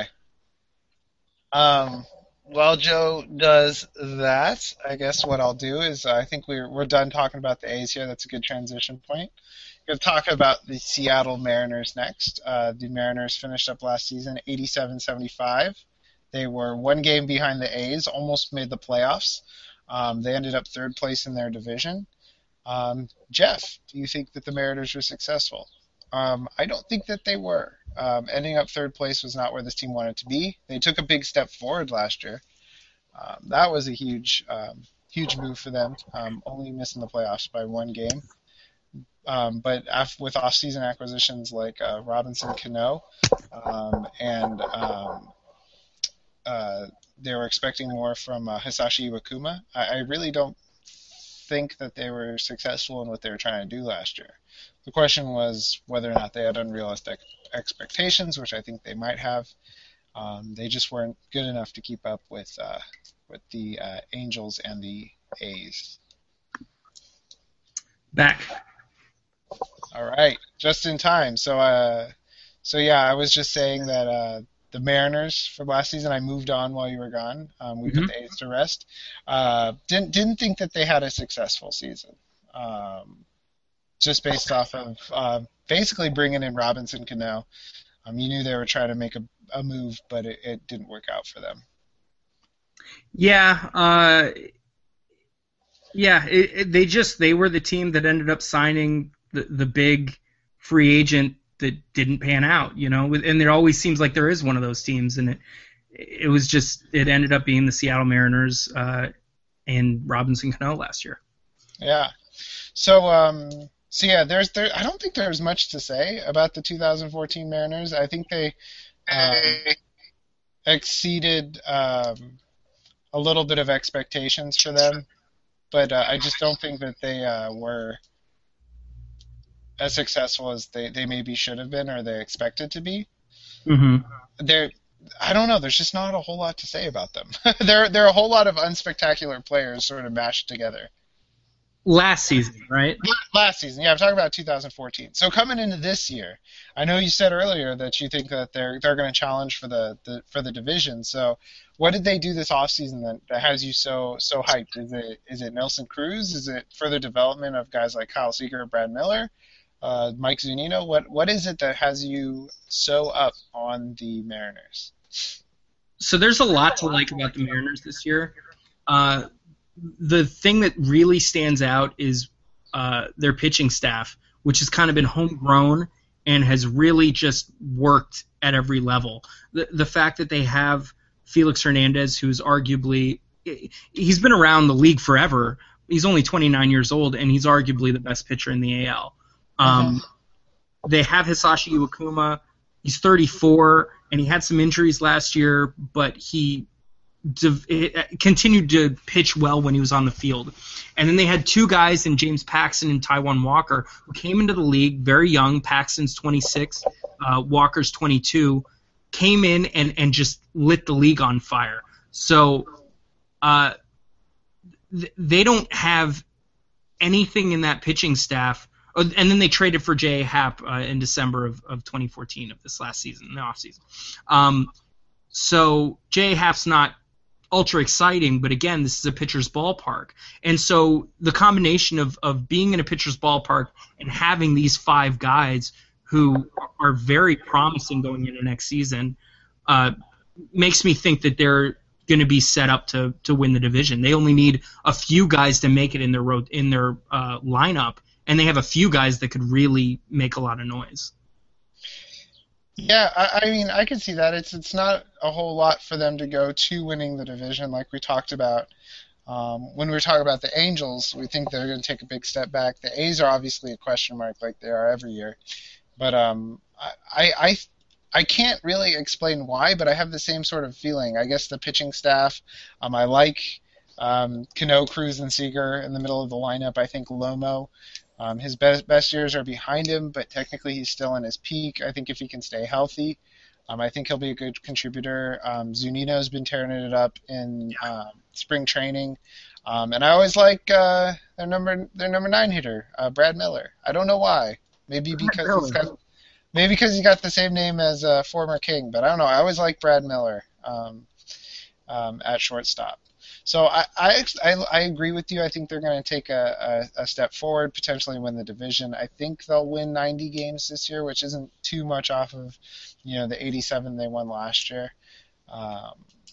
Um. While Joe does that, I guess what I'll do is I think we're we're done talking about the A's here. That's a good transition point. We're going to talk about the Seattle Mariners next. Uh, the Mariners finished up last season eighty-seven seventy-five. They were one game behind the A's, almost made the playoffs. Um, they ended up third place in their division. Um, Jeff, do you think that the Mariners were successful? Um, I don't think that they were. Um, ending up third place was not where this team wanted to be. They took a big step forward last year. Um, that was a huge, um, huge move for them, um, only missing the playoffs by one game. Um, but af- with off-season acquisitions like uh, Robinson Cano um, and um, uh, they were expecting more from uh, Hisashi Iwakuma. I, I really don't think that they were successful in what they were trying to do last year. The question was whether or not they had unrealistic expectations, which I think they might have. Um, they just weren't good enough to keep up with uh, with the uh, Angels and the A's. Back. All right, just in time. So, uh, so yeah, I was just saying that uh, the Mariners from last season, I moved on while you were gone. Um, we Mm-hmm. put the A's to rest. Uh, didn't didn't think that they had a successful season. Um, just based off of uh, basically bringing in Robinson Cano. Um, you knew they were trying to make a, a move, but it, it didn't work out for them. Yeah, uh, yeah. It, it, they just they were the team that ended up signing the the big free agent that didn't pan out. You know, and there always seems like there is one of those teams, and it it was just it ended up being the Seattle Mariners uh, and Robinson Cano last year. Yeah. So um, so yeah, there's there. I don't think there's much to say about the two thousand fourteen Mariners. I think they um, exceeded um, a little bit of expectations for them, but uh, I just don't think that they uh, were as successful as they, they maybe should have been or they expected to be. Mm-hmm. They're I don't know. There's just not a whole lot to say about them. there there are a whole lot of unspectacular players sort of mashed together. Last season, right? Last season, yeah, I'm talking about two thousand fourteen. So coming into this year, I know you said earlier that you think that they're they're going to challenge for the, the for the division. So what did they do this offseason that, that has you so so hyped? Is it is it Nelson Cruz? Is it further development of guys like Kyle Seager or Brad Miller, uh, Mike Zunino? What what is it that has you so up on the Mariners? So there's a lot to like about the Mariners this year. Uh, the thing that really stands out is uh, their pitching staff, which has kind of been homegrown and has really just worked at every level. The the fact that they have Felix Hernandez, who's arguably he's been around the league forever. He's only twenty-nine years old, and he's arguably the best pitcher in the A L. Um, uh-huh. They have Hisashi Iwakuma. He's thirty-four, and he had some injuries last year, but he continued to pitch well when he was on the field. And then they had two guys in James Paxton and Taijuan Walker who came into the league very young. Paxton's twenty-six, uh, Walker's twenty-two, came in and, and just lit the league on fire. So uh, th- they don't have anything in that pitching staff. Oh, and then they traded for J A. Happ uh, in December of, of twenty fourteen of this last season, the offseason. Um, so J A. Happ's not ultra exciting, but again, this is a pitcher's ballpark. And so the combination of, of being in a pitcher's ballpark and having these five guys who are very promising going into next season uh, makes me think that they're going to be set up to to win the division. They only need a few guys to make it in their road in their uh, lineup, and they have a few guys that could really make a lot of noise. Yeah, I, I mean, I can see that. It's it's not a whole lot for them to go to winning the division, like we talked about. Um, when we were talking about the Angels, we think they're going to take a big step back. The A's are obviously a question mark, like they are every year. But um, I, I, I can't really explain why, but I have the same sort of feeling. I guess the pitching staff, um, I like um, Cano, Cruz, and Seager in the middle of the lineup. I think Lomo. Um, his best best years are behind him, but technically he's still in his peak. I think if he can stay healthy, um, I think he'll be a good contributor. Um, Zunino's been tearing it up in uh, spring training, um, and I always like uh, their number their number nine hitter, uh, Brad Miller. I don't know why. Maybe because he's got maybe because he's got the same name as a former King, but I don't know. I always like Brad Miller um, um, at shortstop. So I, I, I, I agree with you. I think they're going to take a, a, a step forward, potentially win the division. I think they'll win ninety games this year, which isn't too much off of, you know, the eighty-seven they won last year. Um,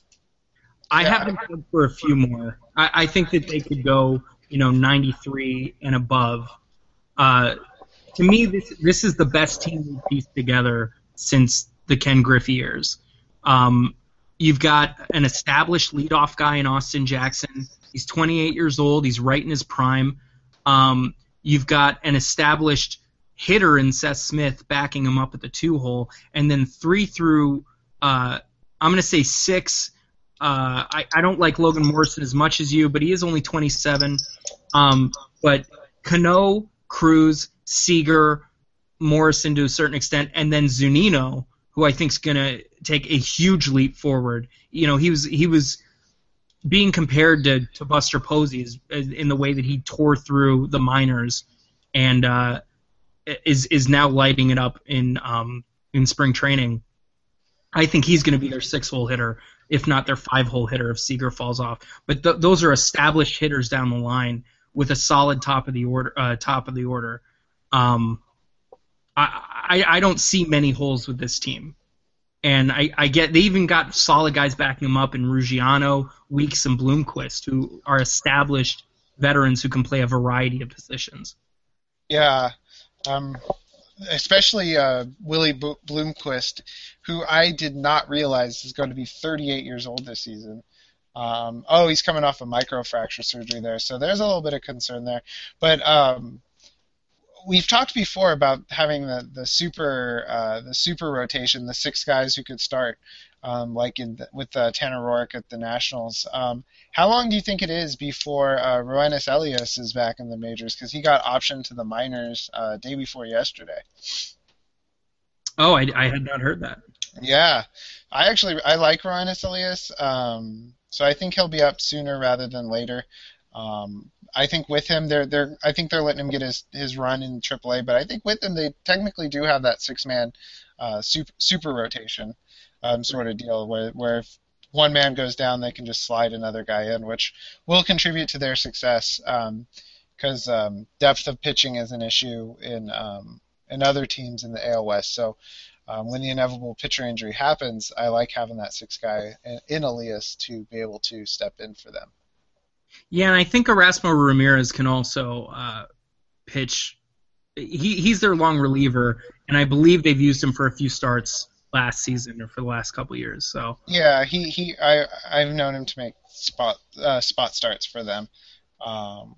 I yeah, have them good for a few more. I, I think that they could go, you know, ninety-three and above. Uh, to me, this this is the best team we've pieced together since the Ken Griffey years. Um, You've got an established leadoff guy in Austin Jackson. He's twenty-eight years old. He's right in his prime. Um, you've got an established hitter in Seth Smith backing him up at the two-hole. And then three through, uh, I'm going to say six Uh, I, I don't like Logan Morrison as much as you, but he is only twenty-seven. Um, but Cano, Cruz, Seager, Morrison to a certain extent, and then Zunino, who I think is going to take a huge leap forward. You know, he was he was being compared to, to Buster Posey in the way that he tore through the minors, and uh, is is now lighting it up in um, in spring training. I think he's going to be their six-hole hitter, if not their five-hole hitter if Seager falls off. But th- those are established hitters down the line with a solid top of the order. Uh, top of the order. Um, I, I I don't see many holes with this team, and I, I get they even got solid guys backing them up in Ruggiano, Weeks, and Bloomquist, who are established veterans who can play a variety of positions. Yeah, um, especially uh, Willie B- Bloomquist, who I did not realize is going to be thirty-eight years old this season. Um, oh, he's coming off a microfracture surgery there, so there's a little bit of concern there. But um, we've talked before about having the the super uh, the super rotation, the six guys who could start, um, like in the, with uh, Tanner Roark at the Nationals. Um, how long do you think it is before uh, Roenis Elias is back in the majors? Because he got optioned to the minors uh, day before yesterday. Oh, I, I had not heard that. Yeah, I actually I like Roenis Elias, um, so I think he'll be up sooner rather than later. Um, I think with him, they're they're I think they're letting him get his, his run in triple A, but I think with him they technically do have that six man uh, super super rotation um, sort of deal where where if one man goes down, they can just slide another guy in, which will contribute to their success because um, um, depth of pitching is an issue in um, in other teams in the A L West. So um, when the inevitable pitcher injury happens, I like having that six guy in, in Elias to be able to step in for them. Yeah, and I think Erasmo Ramirez can also uh, pitch. He he's their long reliever, and I believe they've used him for a few starts last season or for the last couple of years. So yeah, he, he I I've known him to make spot uh, spot starts for them. Um,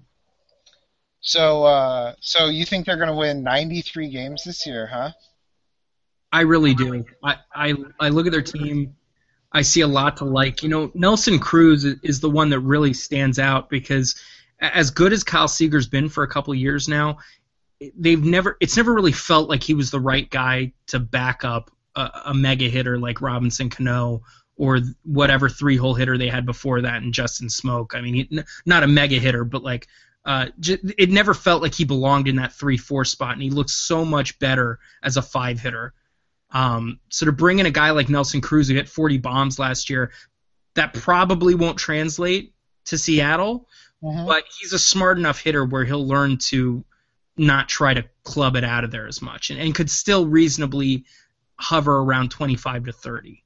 so uh, so you think they're going to win ninety-three games this year, huh? I really do. I, I I look at their team. I see a lot to like. You know, Nelson Cruz is the one that really stands out because as good as Kyle Seager's been for a couple of years now, they've never it's never really felt like he was the right guy to back up a, a mega hitter like Robinson Cano or whatever three-hole hitter they had before that in Justin Smoke. I mean, he, not a mega hitter, but like uh, j- it never felt like he belonged in that three four spot, and he looks so much better as a five hitter. Um, so to bring in a guy like Nelson Cruz who hit forty bombs last year, that probably won't translate to Seattle, mm-hmm. but he's a smart enough hitter where he'll learn to not try to club it out of there as much and, and could still reasonably hover around twenty-five to thirty.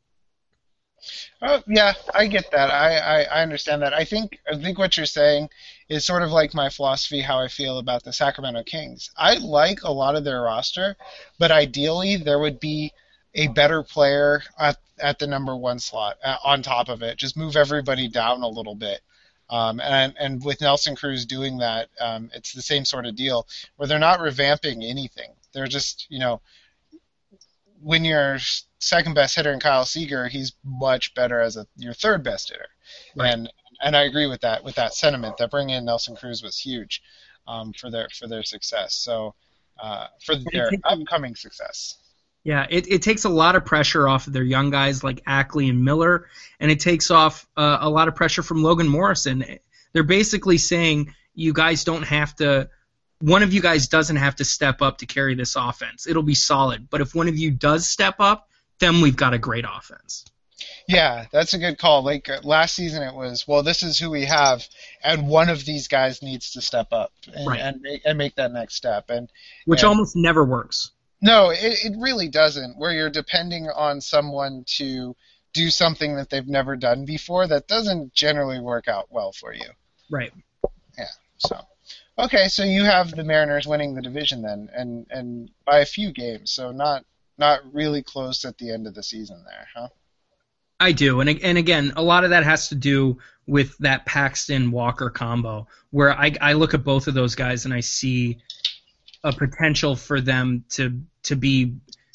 Oh, yeah, I get that. I, I, I understand that. I think I think what you're saying is sort of like my philosophy, how I feel about the Sacramento Kings. I like a lot of their roster, but ideally there would be a better player at, at the number one slot uh, on top of it. Just move everybody down a little bit. Um, and, and with Nelson Cruz doing that, um, it's the same sort of deal where they're not revamping anything. They're just, you know, when you're second best hitter in Kyle Seager, he's much better as a your third best hitter. Right. And and I agree with that with that sentiment. That bringing in Nelson Cruz was huge um, for their for their success. So uh, for their upcoming success. Yeah, it, it takes a lot of pressure off of their young guys like Ackley and Miller, and it takes off uh, a lot of pressure from Logan Morrison. They're basically saying you guys don't have to. One of you guys doesn't have to step up to carry this offense. It'll be solid. But if one of you does step up, then we've got a great offense. Yeah, that's a good call. Like uh, last season it was, well, this is who we have, and one of these guys needs to step up and, right. and, make, and make that next step. and Which and, almost never works. No, it, it really doesn't, where you're depending on someone to do something that they've never done before. That doesn't generally work out well for you. Right. Yeah, so... Okay, so you have the Mariners winning the division then, and, and by a few games, so not not really close at the end of the season there, huh? I do, and and again, a lot of that has to do with that Paxton-Walker combo, where I, I look at both of those guys and I see a potential for them to to be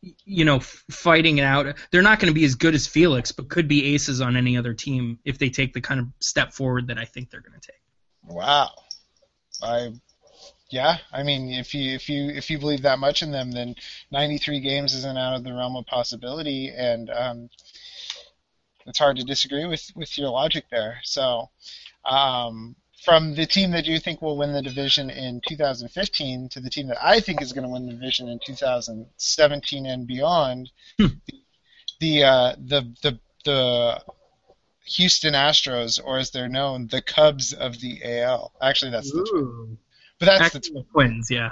you know, f- fighting it out. They're not going to be as good as Felix, but could be aces on any other team if they take the kind of step forward that I think they're going to take. Wow. I yeah, I mean, if you if you if you believe that much in them, then ninety-three games isn't out of the realm of possibility, and um, it's hard to disagree with, with your logic there. So, um, from the team that you think will win the division in two thousand fifteen to the team that I think is going to win the division in two thousand seventeen and beyond, Hmm. the uh, the the the Houston Astros, or as they're known, the Cubs of the A L. Actually, that's the Twins. But that's Actually, the Twins, yeah.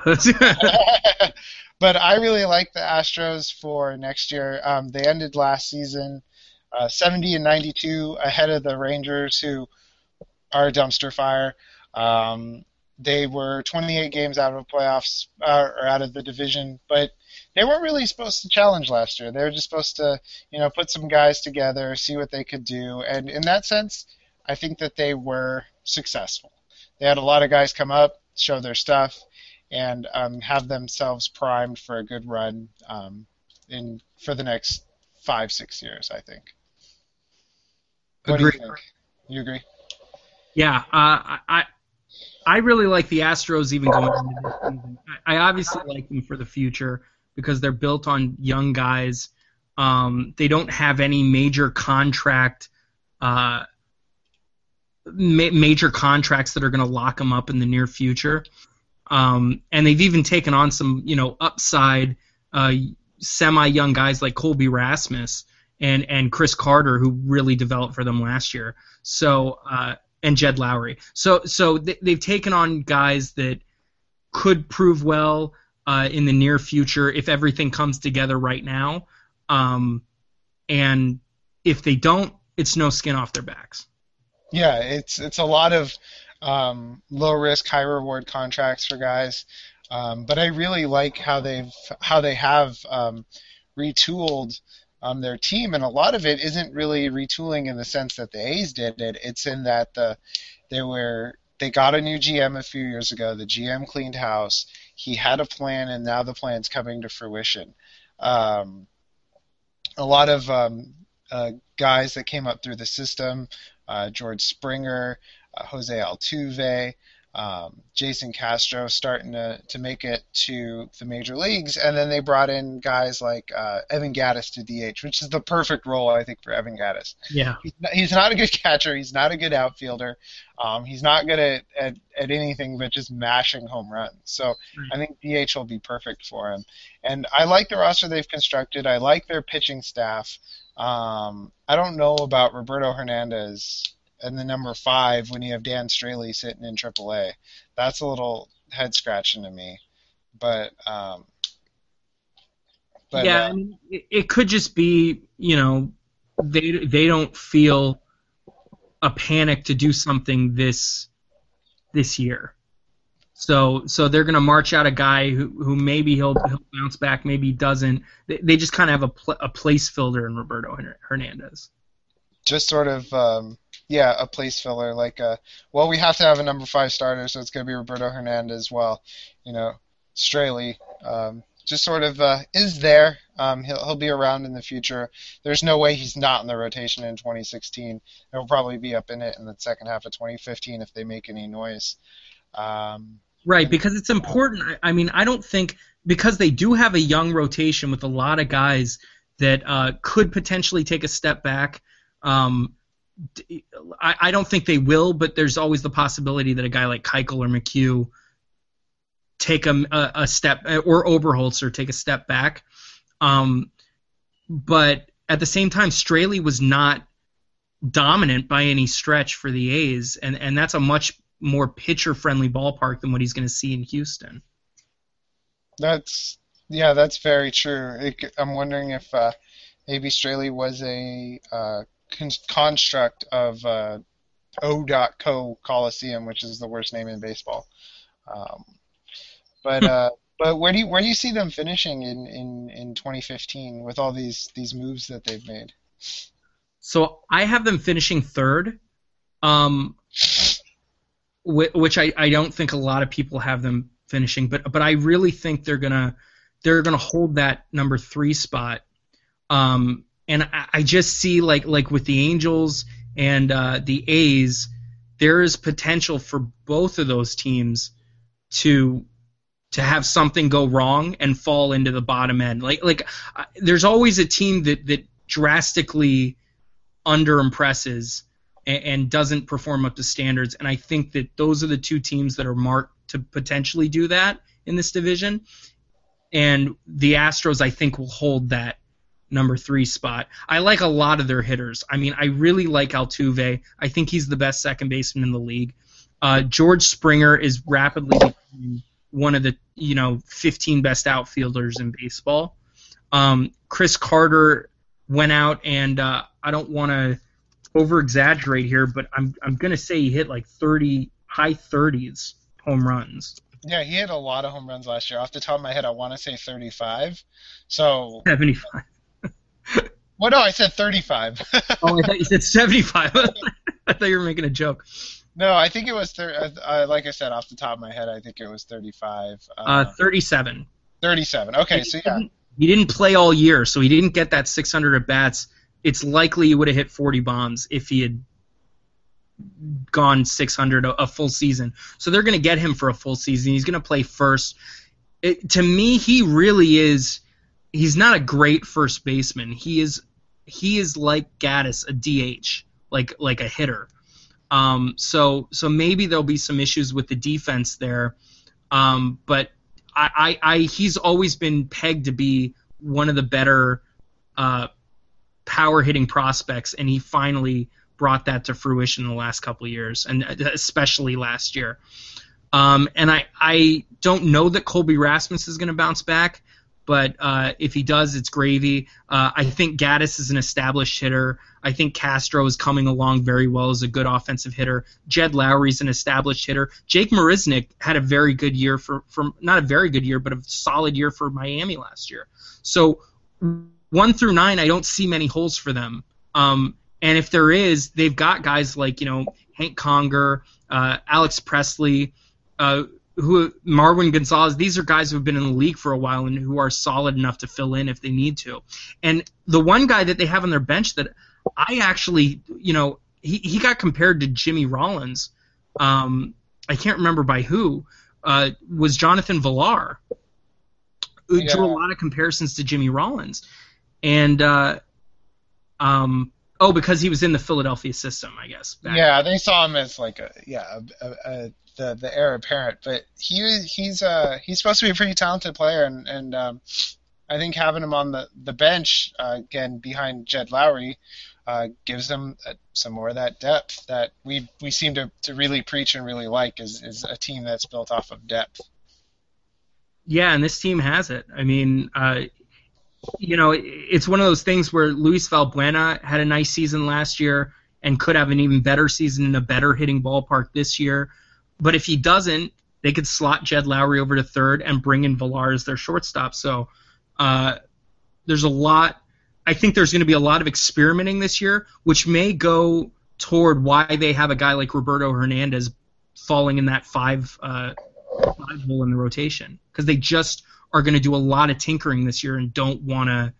But I really like the Astros for next year. Um, they ended last season uh, seventy and ninety-two ahead of the Rangers, who are a dumpster fire. Um, they were twenty-eight games out of the playoffs, uh, or out of the division, but they weren't really supposed to challenge last year. They were just supposed to, you know, put some guys together, see what they could do, and in that sense, I think that they were successful. They had a lot of guys come up, show their stuff, and um, have themselves primed for a good run um, in for the next five, six years, I think. What Agree. do you think? You agree? Yeah, uh, I I really like the Astros even going into this season. I, I obviously like them for the future because they're built on young guys. Um, they don't have any major contract, uh, ma- major contracts that are going to lock them up in the near future. Um, and they've even taken on some, you know, upside uh, semi-young guys like Colby Rasmus and and Chris Carter, who really developed for them last year. So uh, and Jed Lowry. So so they, they've taken on guys that could prove well uh, in the near future if everything comes together right now. Um, and if they don't, it's no skin off their backs. Yeah, it's it's a lot of um, low risk, high reward contracts for guys. Um, but I really like how they've how they have um, retooled um, their team, and a lot of it isn't really retooling in the sense that the A's did it. It's in that the they were they got a new G M a few years ago. The G M cleaned house. He had a plan, and now the plan's coming to fruition. Um, a lot of um, uh, guys that came up through the system, uh, George Springer, uh, Jose Altuve, um, Jason Castro starting to, to make it to the major leagues, and then they brought in guys like uh, Evan Gattis to D H, which is the perfect role, I think, for Evan Gattis. Yeah. He's not, he's not a good catcher. He's not a good outfielder. Um, he's not good at, at, at anything but just mashing home runs. So Right. I think D H will be perfect for him. And I like the roster they've constructed. I like their pitching staff. Um, I don't know about Roberto Hernandez and the number five when you have Dan Straley sitting in triple A. That's a little head scratching to me. But um, but yeah, uh, I mean, it, it could just be, you know, they they don't feel a panic to do something this this year. So so they're going to march out a guy who, who maybe he'll he'll bounce back, maybe he doesn't. They, they just kind of have a pl- a place filler in Roberto Hernandez. just sort of um, yeah, a place filler. Like, uh, well, we have to have a number five starter, so it's going to be Roberto Hernandez. Well, you know, Straley um, just sort of uh, is there. Um, he'll he'll be around in the future. There's no way he's not in the rotation in twenty sixteen. He'll probably be up in it in the second half of twenty fifteen if they make any noise. Um, Right, because it's important. I- I mean, I don't think because they do have a young rotation with a lot of guys that uh, could potentially take a step back. Um, d- I, I don't think they will, but there's always the possibility that a guy like Keuchel or McHugh take a, a, a step, or Oberholzer take a step back. Um, but at the same time, Straley was not dominant by any stretch for the A's, and, and that's a much more pitcher-friendly ballpark than what he's going to see in Houston. That's yeah, that's very true. It, I'm wondering if uh, maybe Straley was a uh, con- construct of uh, O.Co Coliseum, which is the worst name in baseball. Um, but uh, but where do you where do you see them finishing in, in, in twenty fifteen with all these these moves that they've made? So I have them finishing third, um, wh- which I, I don't think a lot of people have them finishing, but but I really think they're gonna they're going to hold that number three spot. Um, and I, I just see like like with the Angels and uh, the A's, there is potential for both of those teams to to have something go wrong and fall into the bottom end. Like like uh, there's always a team that that drastically underimpresses and, and doesn't perform up to standards, and I think that those are the two teams that are marked to potentially do that in this division. And the Astros, I think, will hold that number three spot. I like a lot of their hitters. I mean, I really like Altuve. I think he's the best second baseman in the league. Uh, George Springer is rapidly becoming one of the you know fifteen best outfielders in baseball. Um, Chris Carter went out, and uh, I don't want to over exaggerate here, but I'm I'm gonna say he hit like thirty high thirties home runs. Yeah, he hit a lot of home runs last year. Off the top of my head, I want to say thirty-five. So seventy-five. Well, no, I said thirty-five. Oh, I thought you said seventy-five. I thought you were making a joke. No, I think it was, thir- uh, like I said, off the top of my head, I think it was thirty-five. Uh, Uh, thirty-seven. thirty-seven. Okay, so yeah. He didn't play all year, so he didn't get that six hundred at-bats. It's likely he would have hit forty bombs if he had gone six hundred a, a full season. So they're going to get him for a full season. He's going to play first. It, to me, he really is – he's not a great first baseman. He is he is like Gaddis, a D H, like like a hitter. Um, so so maybe there'll be some issues with the defense there. Um, but I, I, I he's always been pegged to be one of the better uh, power hitting prospects, and he finally brought that to fruition in the last couple of years, and especially last year. Um, and I, I don't know that Colby Rasmus is going to bounce back, but uh, if he does, it's gravy. Uh, I think Gaddis is an established hitter. I think Castro is coming along very well as a good offensive hitter. Jed Lowry's an established hitter. Jake Marisnick had a very good year for, for not a very good year, but a solid year for Miami last year. So one through nine, I don't see many holes for them. Um, and if there is, they've got guys like you know Hank Conger, uh, Alex Presley, uh, who Marwin Gonzalez. These are guys who have been in the league for a while and who are solid enough to fill in if they need to. And the one guy that they have on their bench that I actually, you know, he, he got compared to Jimmy Rollins. Um, I can't remember by who. Uh, was Jonathan Villar, who Yeah. drew a lot of comparisons to Jimmy Rollins, and uh, um, oh, because he was in the Philadelphia system, I guess. back Yeah, they saw him as like a yeah a, a, a, the the heir apparent, but he he's uh he's supposed to be a pretty talented player, and and um, I think having him on the the bench uh, again behind Jed Lowry uh, gives them uh, some more of that depth that we we seem to, to really preach and really like is is a team that's built off of depth. Yeah, and this team has it. I mean, uh, you know, it- it's one of those things where Luis Valbuena had a nice season last year and could have an even better season in a better hitting ballpark this year. But if he doesn't, they could slot Jed Lowry over to third and bring in Villar as their shortstop. So uh, there's a lot. I think there's going to be a lot of experimenting this year, which may go toward why they have a guy like Roberto Hernandez falling in that five uh, five hole in the rotation, because they just are going to do a lot of tinkering this year and don't want to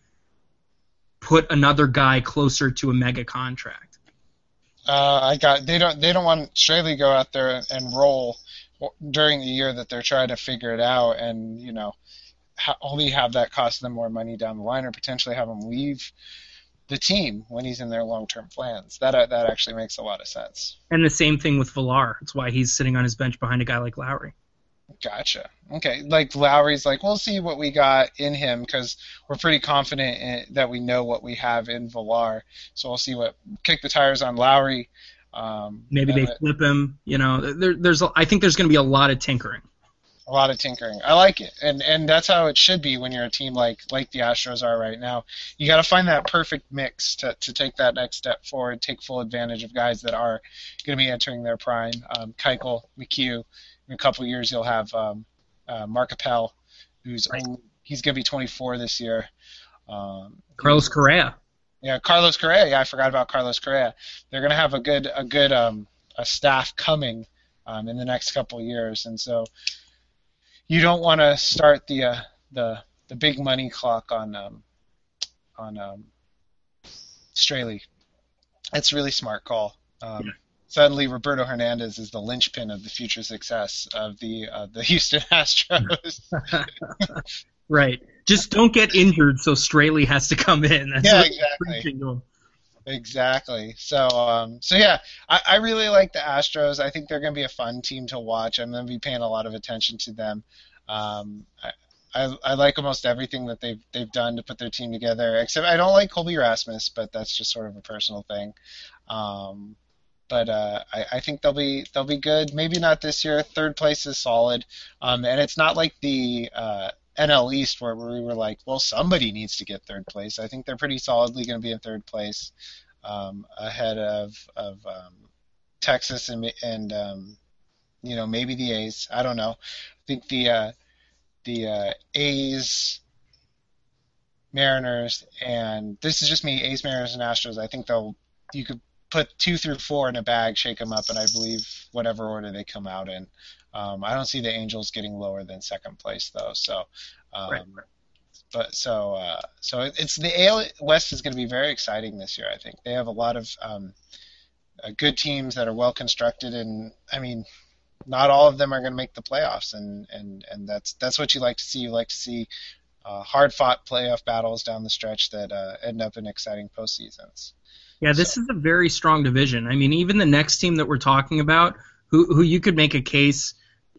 put another guy closer to a mega contract. Uh, I got they don't they don't want Straley go out there and roll during the year that they're trying to figure it out, and you know ha- only have that cost them more money down the line, or potentially have him leave the team when he's in their long-term plans. That uh, that actually makes a lot of sense. And the same thing with Villar. That's why he's sitting on his bench behind a guy like Lowry. Gotcha. Okay, like Lowry's like, we'll see what we got in him because we're pretty confident in, that we know what we have in Villar. So we'll see what kick the tires on Lowry. Um, Maybe they uh, flip him. You know, there, there's. A, I think there's going to be a lot of tinkering. A lot of tinkering. I like it, and and that's how it should be when you're a team like like the Astros are right now. You got to find that perfect mix to, to take that next step forward, take full advantage of guys that are going to be entering their prime. Um, Keuchel, McHugh. In a couple of years, you'll have um, uh, Mark Appel, who's Right. only, he's going to be twenty-four this year. Um, Carlos Correa. Yeah, Carlos Correa. Yeah, I forgot about Carlos Correa. They're going to have a good a good um, a staff coming um, in the next couple of years, and so you don't want to start the uh, the the big money clock on um, on um, Straley. It's a really smart call. Um, yeah. Suddenly, Roberto Hernandez is the linchpin of the future success of the uh, the Houston Astros. Right. Just don't get injured, so Straley has to come in. That's yeah, exactly. Exactly. So, um, so yeah, I, I really like the Astros. I think they're going to be a fun team to watch. I'm going to be paying a lot of attention to them. Um, I, I, I like almost everything that they've they've done to put their team together. Except I don't like Colby Rasmus, but that's just sort of a personal thing. Um, but uh, I, I think they'll be they'll be good. Maybe not this year. Third place is solid, um, and it's not like the uh, N L East where we were like, well, somebody needs to get third place. I think they're pretty solidly going to be in third place, um, ahead of of um, Texas and and um, you know, maybe the A's. I don't know. I think the uh, the uh, A's, Mariners, and this is just me. A's, Mariners, and Astros. I think they'll you could put two through four in a bag, shake them up, and I believe whatever order they come out in. Um, I don't see the Angels getting lower than second place though. So, um, right. but so uh, so it's the A L West is going to be very exciting this year. I think they have a lot of um, uh, good teams that are well constructed, and I mean, not all of them are going to make the playoffs, and, and, and that's that's what you like to see. You like to see uh, hard-fought playoff battles down the stretch that uh, end up in exciting postseasons. Yeah, this so. is a very strong division. I mean, even the next team that we're talking about, who who you could make a case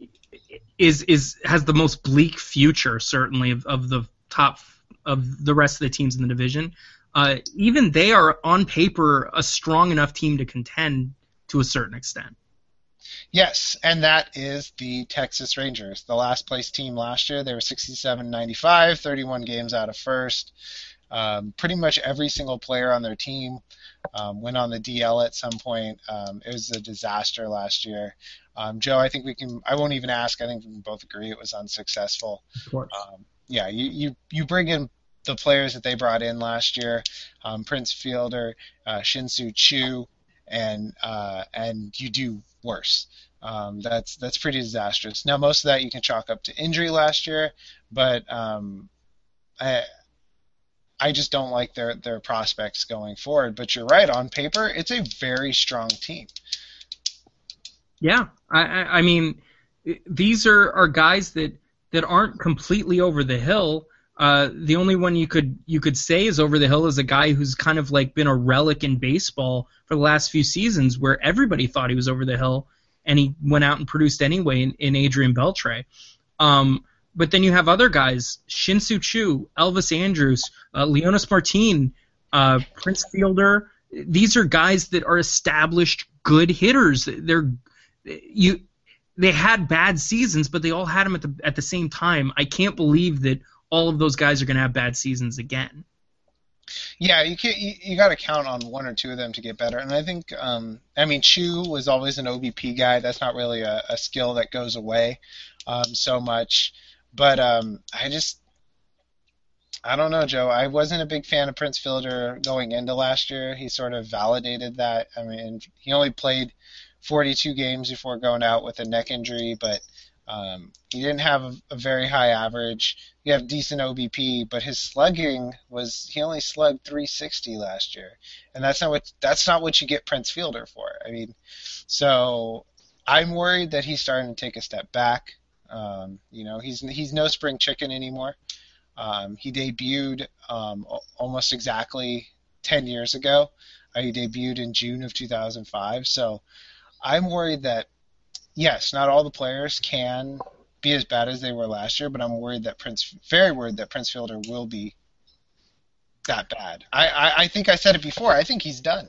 is is has the most bleak future, certainly, of, of the top of the rest of the teams in the division. Uh, even they are on paper a strong enough team to contend to a certain extent. Yes, and that is the Texas Rangers, the last place team last year. They were sixty-seven ninety-five, thirty-one games out of first. Um, pretty much every single player on their team um, went on the D L at some point. Um, it was a disaster last year. Um, Joe, I think we can. I won't even ask. I think we can both agree it was unsuccessful. Of course. Um, yeah, you, you you bring in the players that they brought in last year, um, Prince Fielder, uh, Shin-Soo Choo, and uh, and you do worse. Um, that's that's pretty disastrous. Now, most of that you can chalk up to injury last year, but um, I I just don't like their their prospects going forward. But you're right, on paper, it's a very strong team. Yeah, I, I, I mean, these are, are guys that, that aren't completely over the hill. Uh, the only one you could you could say is over the hill is a guy who's kind of like been a relic in baseball for the last few seasons, where everybody thought he was over the hill, and he went out and produced anyway in, in Adrian Beltre. Um, but then you have other guys, Shin-Soo Choo, Elvis Andrus, uh, Leonys Martin, uh, Prince Fielder. These are guys that are established good hitters. They're you. They had bad seasons, but they all had them at the at the same time. I can't believe that all of those guys are going to have bad seasons again. Yeah, you can't. You, you got to count on one or two of them to get better. And I think, um, I mean, Choo was always an O B P guy. That's not really a, a skill that goes away um, so much. But um, I just, I don't know, Joe. I wasn't a big fan of Prince Fielder going into last year. He sort of validated that. I mean, he only played forty-two games before going out with a neck injury, but um, he didn't have a, a very high average. He had decent O B P, but his slugging was he only slugged three sixty last year, and that's not what that's not what you get Prince Fielder for. I mean, so I'm worried that he's starting to take a step back. Um, you know, he's he's no spring chicken anymore. Um, he debuted um, almost exactly ten years ago. Uh, he debuted in June of two thousand five. So I'm worried that, yes, not all the players can be as bad as they were last year, but I'm worried that Prince, very worried that Prince Fielder will be that bad. I, I, I think I said it before. I think he's done.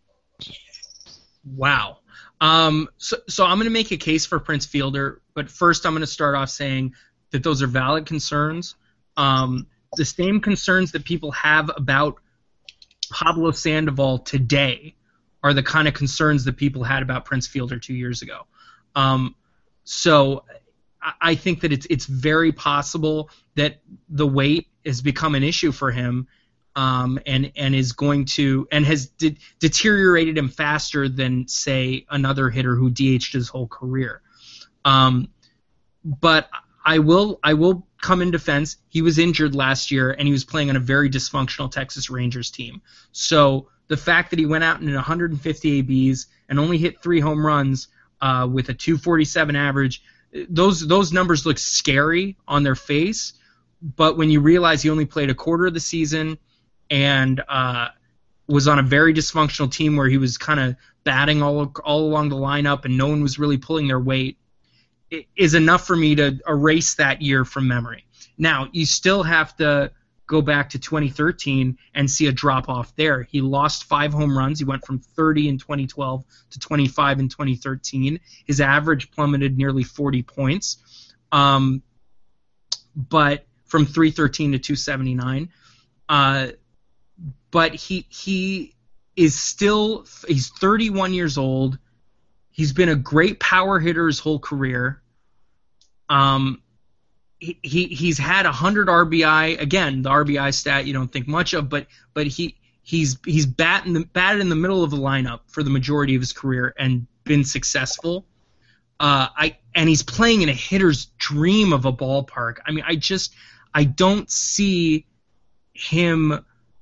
Wow. Um, so, so I'm going to make a case for Prince Fielder, but first I'm going to start off saying that those are valid concerns. Um, the same concerns that people have about Pablo Sandoval today are the kind of concerns that people had about Prince Fielder two years ago. Um, so I, I think that it's it's very possible that the weight has become an issue for him, um, and and is going to and has de- deteriorated him faster than, say, another hitter who D H'd his whole career. Um, but I will I will come in defense. He was injured last year, and he was playing on a very dysfunctional Texas Rangers team. So the fact that he went out in one hundred fifty A Bs and only hit three home runs uh, with a two forty-seven average, those those numbers look scary on their face. But when you realize he only played a quarter of the season and uh, was on a very dysfunctional team where he was kind of batting all all along the lineup and no one was really pulling their weight, it is enough for me to erase that year from memory. Now, you still have to go back to twenty thirteen and see a drop-off there. He lost five home runs. He went from thirty in twenty twelve to twenty-five in twenty thirteen. His average plummeted nearly forty points, um, but from three thirteen to two seventy-nine. Uh, but he he is still – he's thirty-one years old. He's been a great power hitter his whole career. Um, he, he he's had one hundred R B I. Again, the R B I stat you don't think much of, but but he he's he's batting the, batted in the middle of the lineup for the majority of his career and been successful. Uh, I and he's playing in a hitter's dream of a ballpark. I mean, I just I don't see him.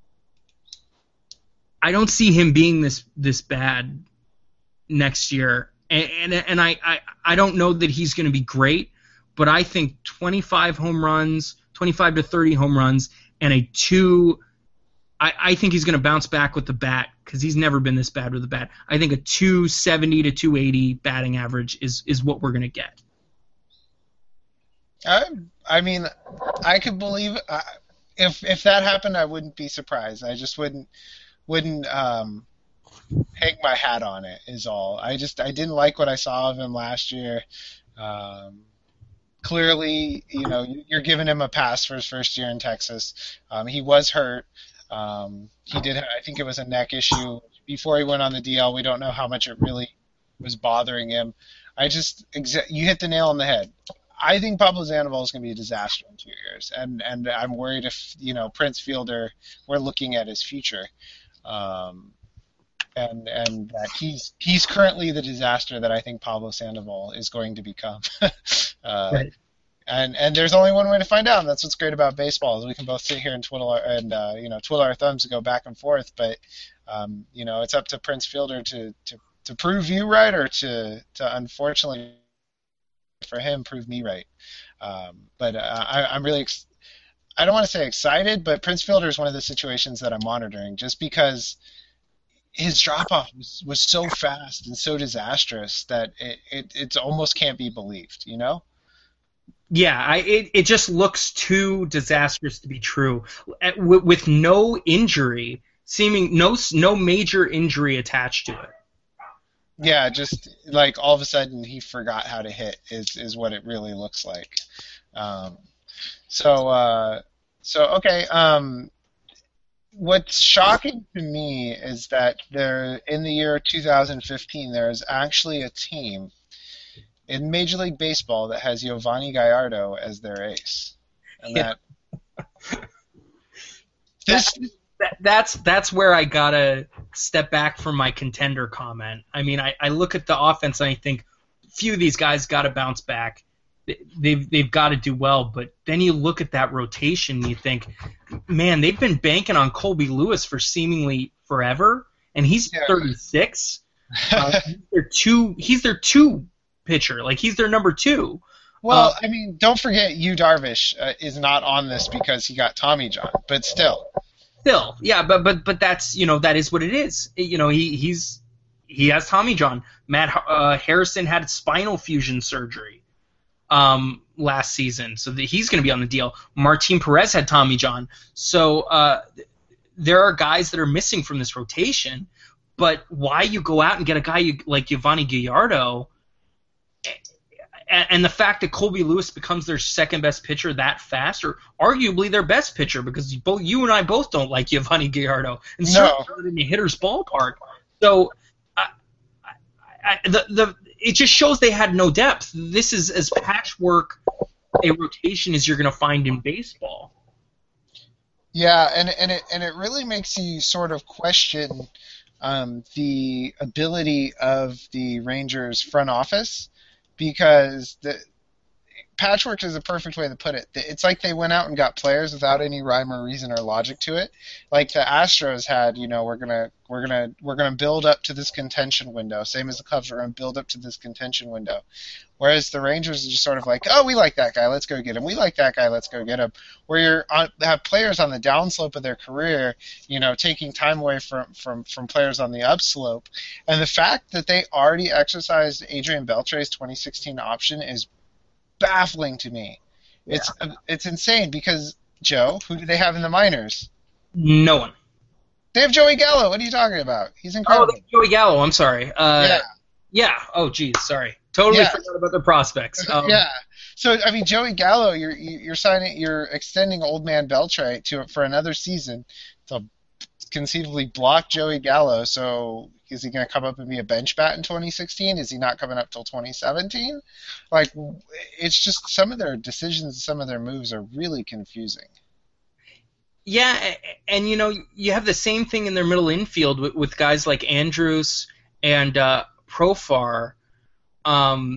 I don't see him being this this bad next year, and and, and I, I, I don't know that he's going to be great, but I think twenty-five home runs, twenty-five to thirty home runs, and a two, I, I think he's going to bounce back with the bat because he's never been this bad with the bat. I think a two seventy to two eighty batting average is, is what we're going to get. I, I mean, I could believe uh, if if that happened, I wouldn't be surprised. I just wouldn't wouldn't um, hang my hat on it. Is all. I just I didn't like what I saw of him last year. Um, clearly, you know, you're giving him a pass for his first year in Texas. Um, he was hurt. Um, he did. I think it was a neck issue before he went on the D L. We don't know how much it really was bothering him. I just exa- you hit the nail on the head. I think Pablo Sandoval is going to be a disaster in two years, and and I'm worried if you know Prince Fielder, we're looking at his future, um, and and that he's he's currently the disaster that I think Pablo Sandoval is going to become. uh, Right. And and there's only one way to find out, and that's what's great about baseball is we can both sit here and twiddle our, and uh, you know twiddle our thumbs and go back and forth, but um, you know it's up to Prince Fielder to, to, to prove you right or to to unfortunately for him prove me right. Um, but uh, I, I'm really ex- I don't want to say excited, but Prince Fielder is one of the situations that I'm monitoring just because his drop off was, was so fast and so disastrous that it, it it almost can't be believed, you know. Yeah, I, it, it just looks too disastrous to be true. At, with, with no injury, seeming no no major injury attached to it. Yeah, just like all of a sudden he forgot how to hit is, is what it really looks like. Um, so uh, so okay. Um, what's shocking to me is that there in the year two thousand fifteen there is actually a team in Major League Baseball that has Giovanni Gallardo as their ace, and Yeah. that this That, that's that's where I gotta step back from my contender comment. I mean, I, I look at the offense and I think a few of these guys got to bounce back. They- They've they've got to do well, but then you look at that rotation and you think, man, they've been banking on Colby Lewis for seemingly forever, and he's Yeah. thirty-six. Uh, he's their two. He's their two pitcher. Like he's their number two. well, Uh, I mean, don't forget Yu Darvish uh, is not on this because he got Tommy John, but still. Still, yeah, but but but that's you know that is what it is. You know he he's he has Tommy John. Matt uh, Harrison had spinal fusion surgery um, last season, so that he's going to be on the deal. Martin Perez had Tommy John, so uh, there are guys that are missing from this rotation. But why you go out and get a guy you, like Giovanni Gallardo? And the fact that Colby Lewis becomes their second best pitcher that fast, or arguably their best pitcher, because you both you and I both don't like Giovanni Gallardo, and No. certainly not in the hitter's ballpark. So, I, I, I, the the it just shows they had no depth. This is as patchwork a rotation as you're going to find in baseball. Yeah, and and it and it really makes you sort of question um, the ability of the Rangers front office because the patchwork is a perfect way to put it. It's like they went out and got players without any rhyme or reason or logic to it. Like the Astros had, you know, we're gonna we're gonna we're gonna build up to this contention window. Same as the Cubs, we're gonna build up to this contention window. Whereas the Rangers are just sort of like, oh, we like that guy, let's go get him. We like that guy, let's go get him. Where you're on, have players on the downslope of their career, you know, taking time away from, from, from players on the upslope. And the fact that they already exercised Adrian Beltre's twenty sixteen option is baffling to me. Yeah. It's it's insane because, Joe, who do they have in the minors? No one. They have Joey Gallo. What are you talking about? He's Oh, incredible. that's Joey Gallo. I'm sorry. Uh, yeah. Yeah. Oh, geez. Sorry. Totally Yeah. forgot about the prospects. Um, yeah. So I mean, Joey Gallo, you're you're signing, you're extending Old Man Beltre to for another season to conceivably block Joey Gallo. So is he going to come up and be a bench bat in twenty sixteen? Is he not coming up till twenty seventeen? Like, it's just some of their decisions, some of their moves are really confusing. Yeah, and you know, you have the same thing in their middle infield with, with guys like Andrews and uh, Profar. Um,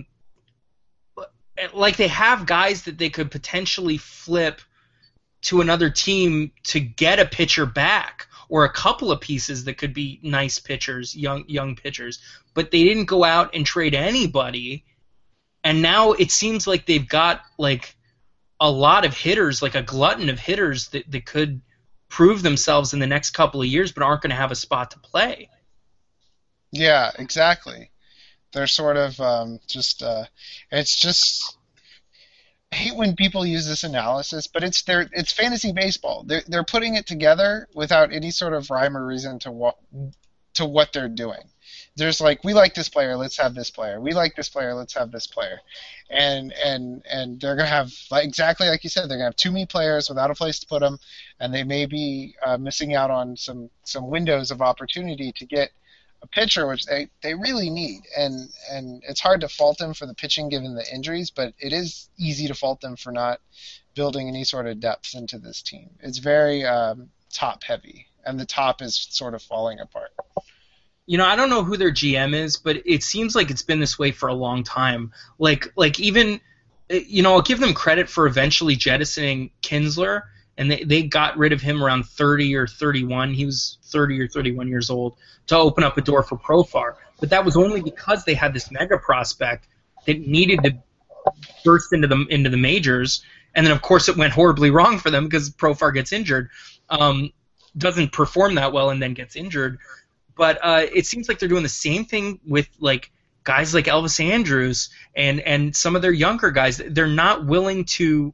like they have guys that they could potentially flip to another team to get a pitcher back, or a couple of pieces that could be nice pitchers, young young pitchers. But they didn't go out and trade anybody, and now it seems like they've got like a lot of hitters, like a glutton of hitters that, that could prove themselves in the next couple of years, but aren't going to have a spot to play. Yeah, exactly. They're sort of um, just, uh, it's just, I hate when people use this analysis, but it's their, it's fantasy baseball. They're, they're putting it together without any sort of rhyme or reason to what, to what they're doing. There's like, we like this player, let's have this player. We like this player, let's have this player. And and and they're going to have, like, exactly like you said, they're going to have too many players without a place to put them, and they may be uh, missing out on some, some windows of opportunity to get a pitcher, which they, they really need. And, and it's hard to fault them for the pitching given the injuries, but it is easy to fault them for not building any sort of depth into this team. It's very um, top-heavy, and the top is sort of falling apart. You know, I don't know who their G M is, but it seems like it's been this way for a long time. Like, like even, you know, I'll give them credit for eventually jettisoning Kinsler, and they, they got rid of him around thirty or thirty-one. He was thirty or thirty-one years old to open up a door for Profar. But that was only because they had this mega prospect that needed to burst into the into the majors, and then of course it went horribly wrong for them because Profar gets injured, um, doesn't perform that well, and then gets injured. But uh, it seems like they're doing the same thing with like guys like Elvis Andrews and, and some of their younger guys. They're not willing to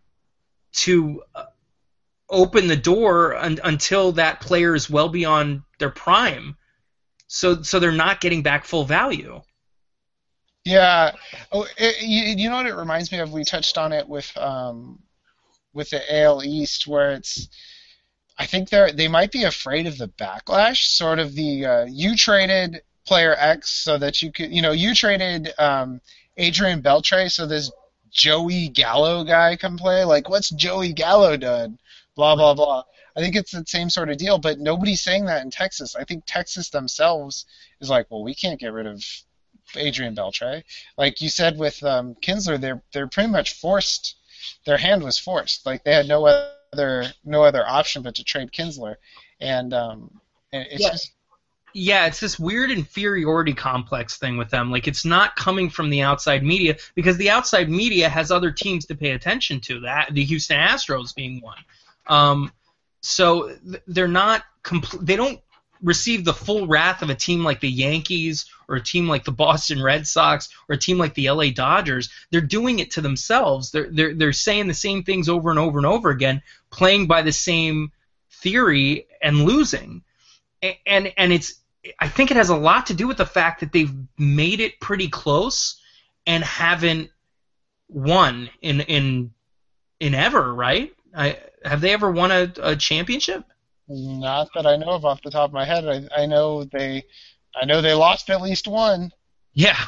to uh, open the door un- until that player is well beyond their prime. So so they're not getting back full value. Yeah. Oh, it, you, you know what it reminds me of? We touched on it with um, with the A L East, where it's, I think they're they might be afraid of the backlash, sort of the uh, you traded player X so that you could, you know, you traded um, Adrian Beltre so this Joey Gallo guy can play. Like, what's Joey Gallo done? Blah, blah, blah. I think it's the same sort of deal, but nobody's saying that in Texas. I think Texas themselves is like, well, we can't get rid of Adrian Beltre. Like you said with um, Kinsler, they're they're pretty much forced. Their hand was forced. Like they had no other. Other, no other option but to trade Kinsler, and um, and it's yeah. just yeah, it's this weird inferiority complex thing with them. Like it's not coming from the outside media because the outside media has other teams to pay attention to. That the Houston Astros being one, um, so th- they're not compl- They don't receive the full wrath of a team like the Yankees or a team like the Boston Red Sox or a team like the L A Dodgers. They're doing it to themselves. They're they're they're saying the same things over and over and over again, playing by the same theory and losing. And and, and it's I think it has a lot to do with the fact that they've made it pretty close and haven't won in in in ever, right? I, have they ever won a, a championship? not that I know of off the top of my head. I, I know they, I know they lost at least one. Yeah,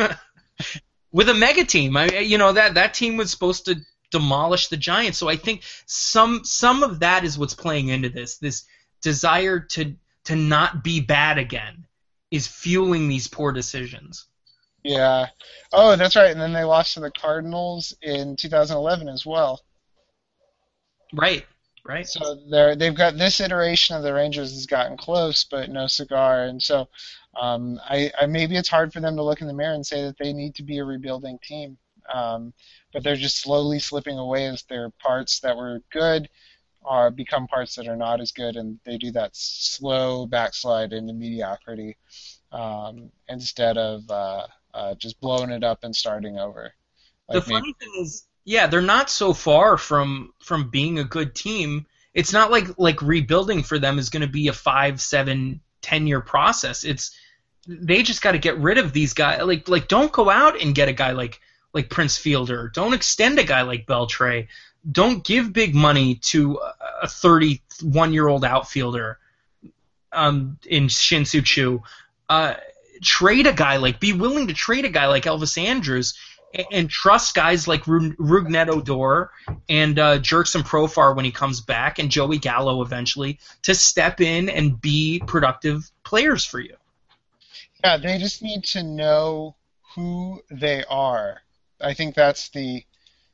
with a mega team. I, you know that that team was supposed to demolish the Giants. So I think some some of that is what's playing into this. This desire to to not be bad again is fueling these poor decisions. Yeah. Oh, that's right. And then they lost to the Cardinals in two thousand eleven as well. Right, right. So they're they've got this iteration of the Rangers has gotten close, but no cigar. And so um, I, I maybe it's hard for them to look in the mirror and say that they need to be a rebuilding team. Um, but they're just slowly slipping away as their parts that were good are become parts that are not as good, and they do that slow backslide into mediocrity um, instead of uh, uh, just blowing it up and starting over. The Like maybe, funny thing is, yeah, they're not so far from from being a good team. It's not like like rebuilding for them is going to be a five, seven, ten year process. It's they just got to get rid of these guys. Like like don't go out and get a guy like like Prince Fielder. Don't extend a guy like Beltray. Don't give big money to a thirty-one year old outfielder um, in Shin-Soo Choo. Uh, trade a guy like be willing to trade a guy like Elvis Andrus and, and trust guys like Ru- Rougned Odor and uh, Jerkson Profar when he comes back and Joey Gallo eventually to step in and be productive players for you. yeah, they just need to know who they are. I think that's the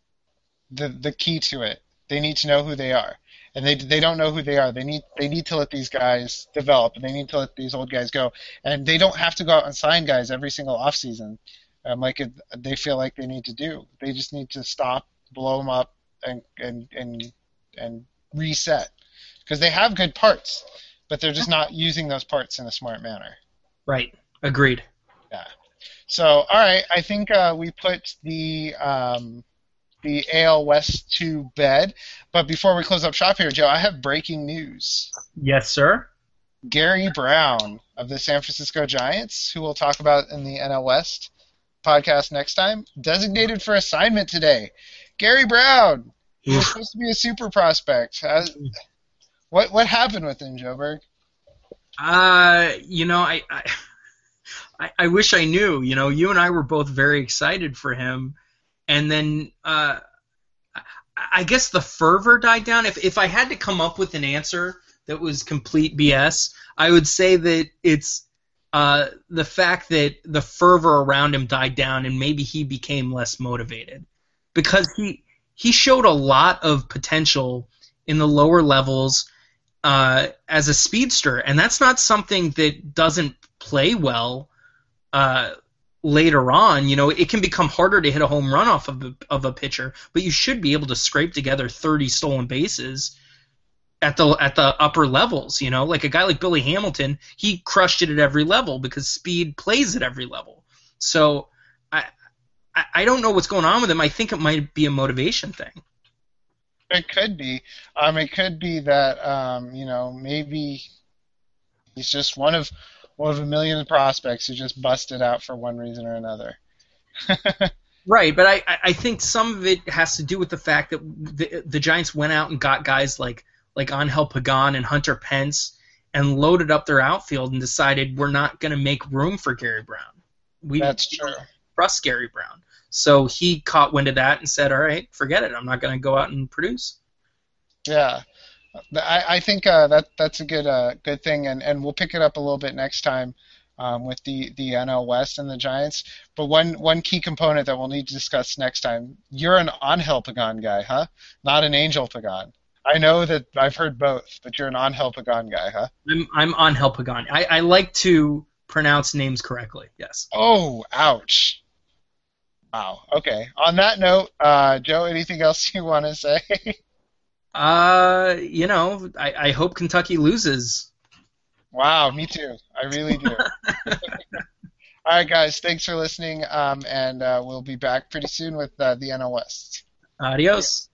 the the key to it. They need to know who they are, and they they don't know who they are. They need they need to let these guys develop, and they need to let these old guys go. And they don't have to go out and sign guys every single offseason, um, like it, they feel like they need to do. They just need to stop, blow them up, and and and and reset because they have good parts, but they're just not using those parts in a smart manner. Right. Agreed. Yeah. So all right, I think uh, we put the. Um, the A L West to bed. But before we close up shop here, Joe, I have breaking news. Yes, sir. Gary Brown of the San Francisco Giants, who we'll talk about in the N L West podcast next time, designated for assignment today. Gary Brown, he was supposed to be a super prospect. Uh, what what happened with him, Joe Berg? Uh, you know, I, I I wish I knew. You know, you and I were both very excited for him. And then uh, I guess the fervor died down. If if I had to come up with an answer that was complete B S, I would say that it's uh, the fact that the fervor around him died down and maybe he became less motivated. Because he he showed a lot of potential in the lower levels uh, as a speedster, and that's not something that doesn't play well uh later on. You know, it can become harder to hit a home run off of a, of a pitcher, but you should be able to scrape together thirty stolen bases at the at the upper levels. You know, like a guy like Billy Hamilton, he crushed it at every level because speed plays at every level. So I I, I don't know what's going on with him. I think it might be a motivation thing. It could be. Um, it could be that um, you know, maybe he's just one of one of a million prospects who just busted out for one reason or another. Right, but I, I think some of it has to do with the fact that the, the Giants went out and got guys like like Angel Pagan and Hunter Pence and loaded up their outfield and decided we're not going to make room for Gary Brown. We That's true. Trust Gary Brown. So he caught wind of that and said, all right, forget it. I'm not going to go out and produce. Yeah. I, I think uh, that that's a good uh, good thing, and, and we'll pick it up a little bit next time um, with the, the N L West and the Giants. But one one key component that we'll need to discuss next time, you're an Angel Pagan guy, huh? Not an Angel Pagan. I know that I've heard both, but you're an Angel Pagan guy, huh? I'm I'm Angel Pagan. I, I like to pronounce names correctly, yes. Oh, ouch. Wow. Okay. On that note, uh, Joe, anything else you want to say? Uh, you know, I, I hope Kentucky loses. Wow, me too. I really do. All right, guys, thanks for listening, um, and uh, we'll be back pretty soon with uh, the N L West. Adios.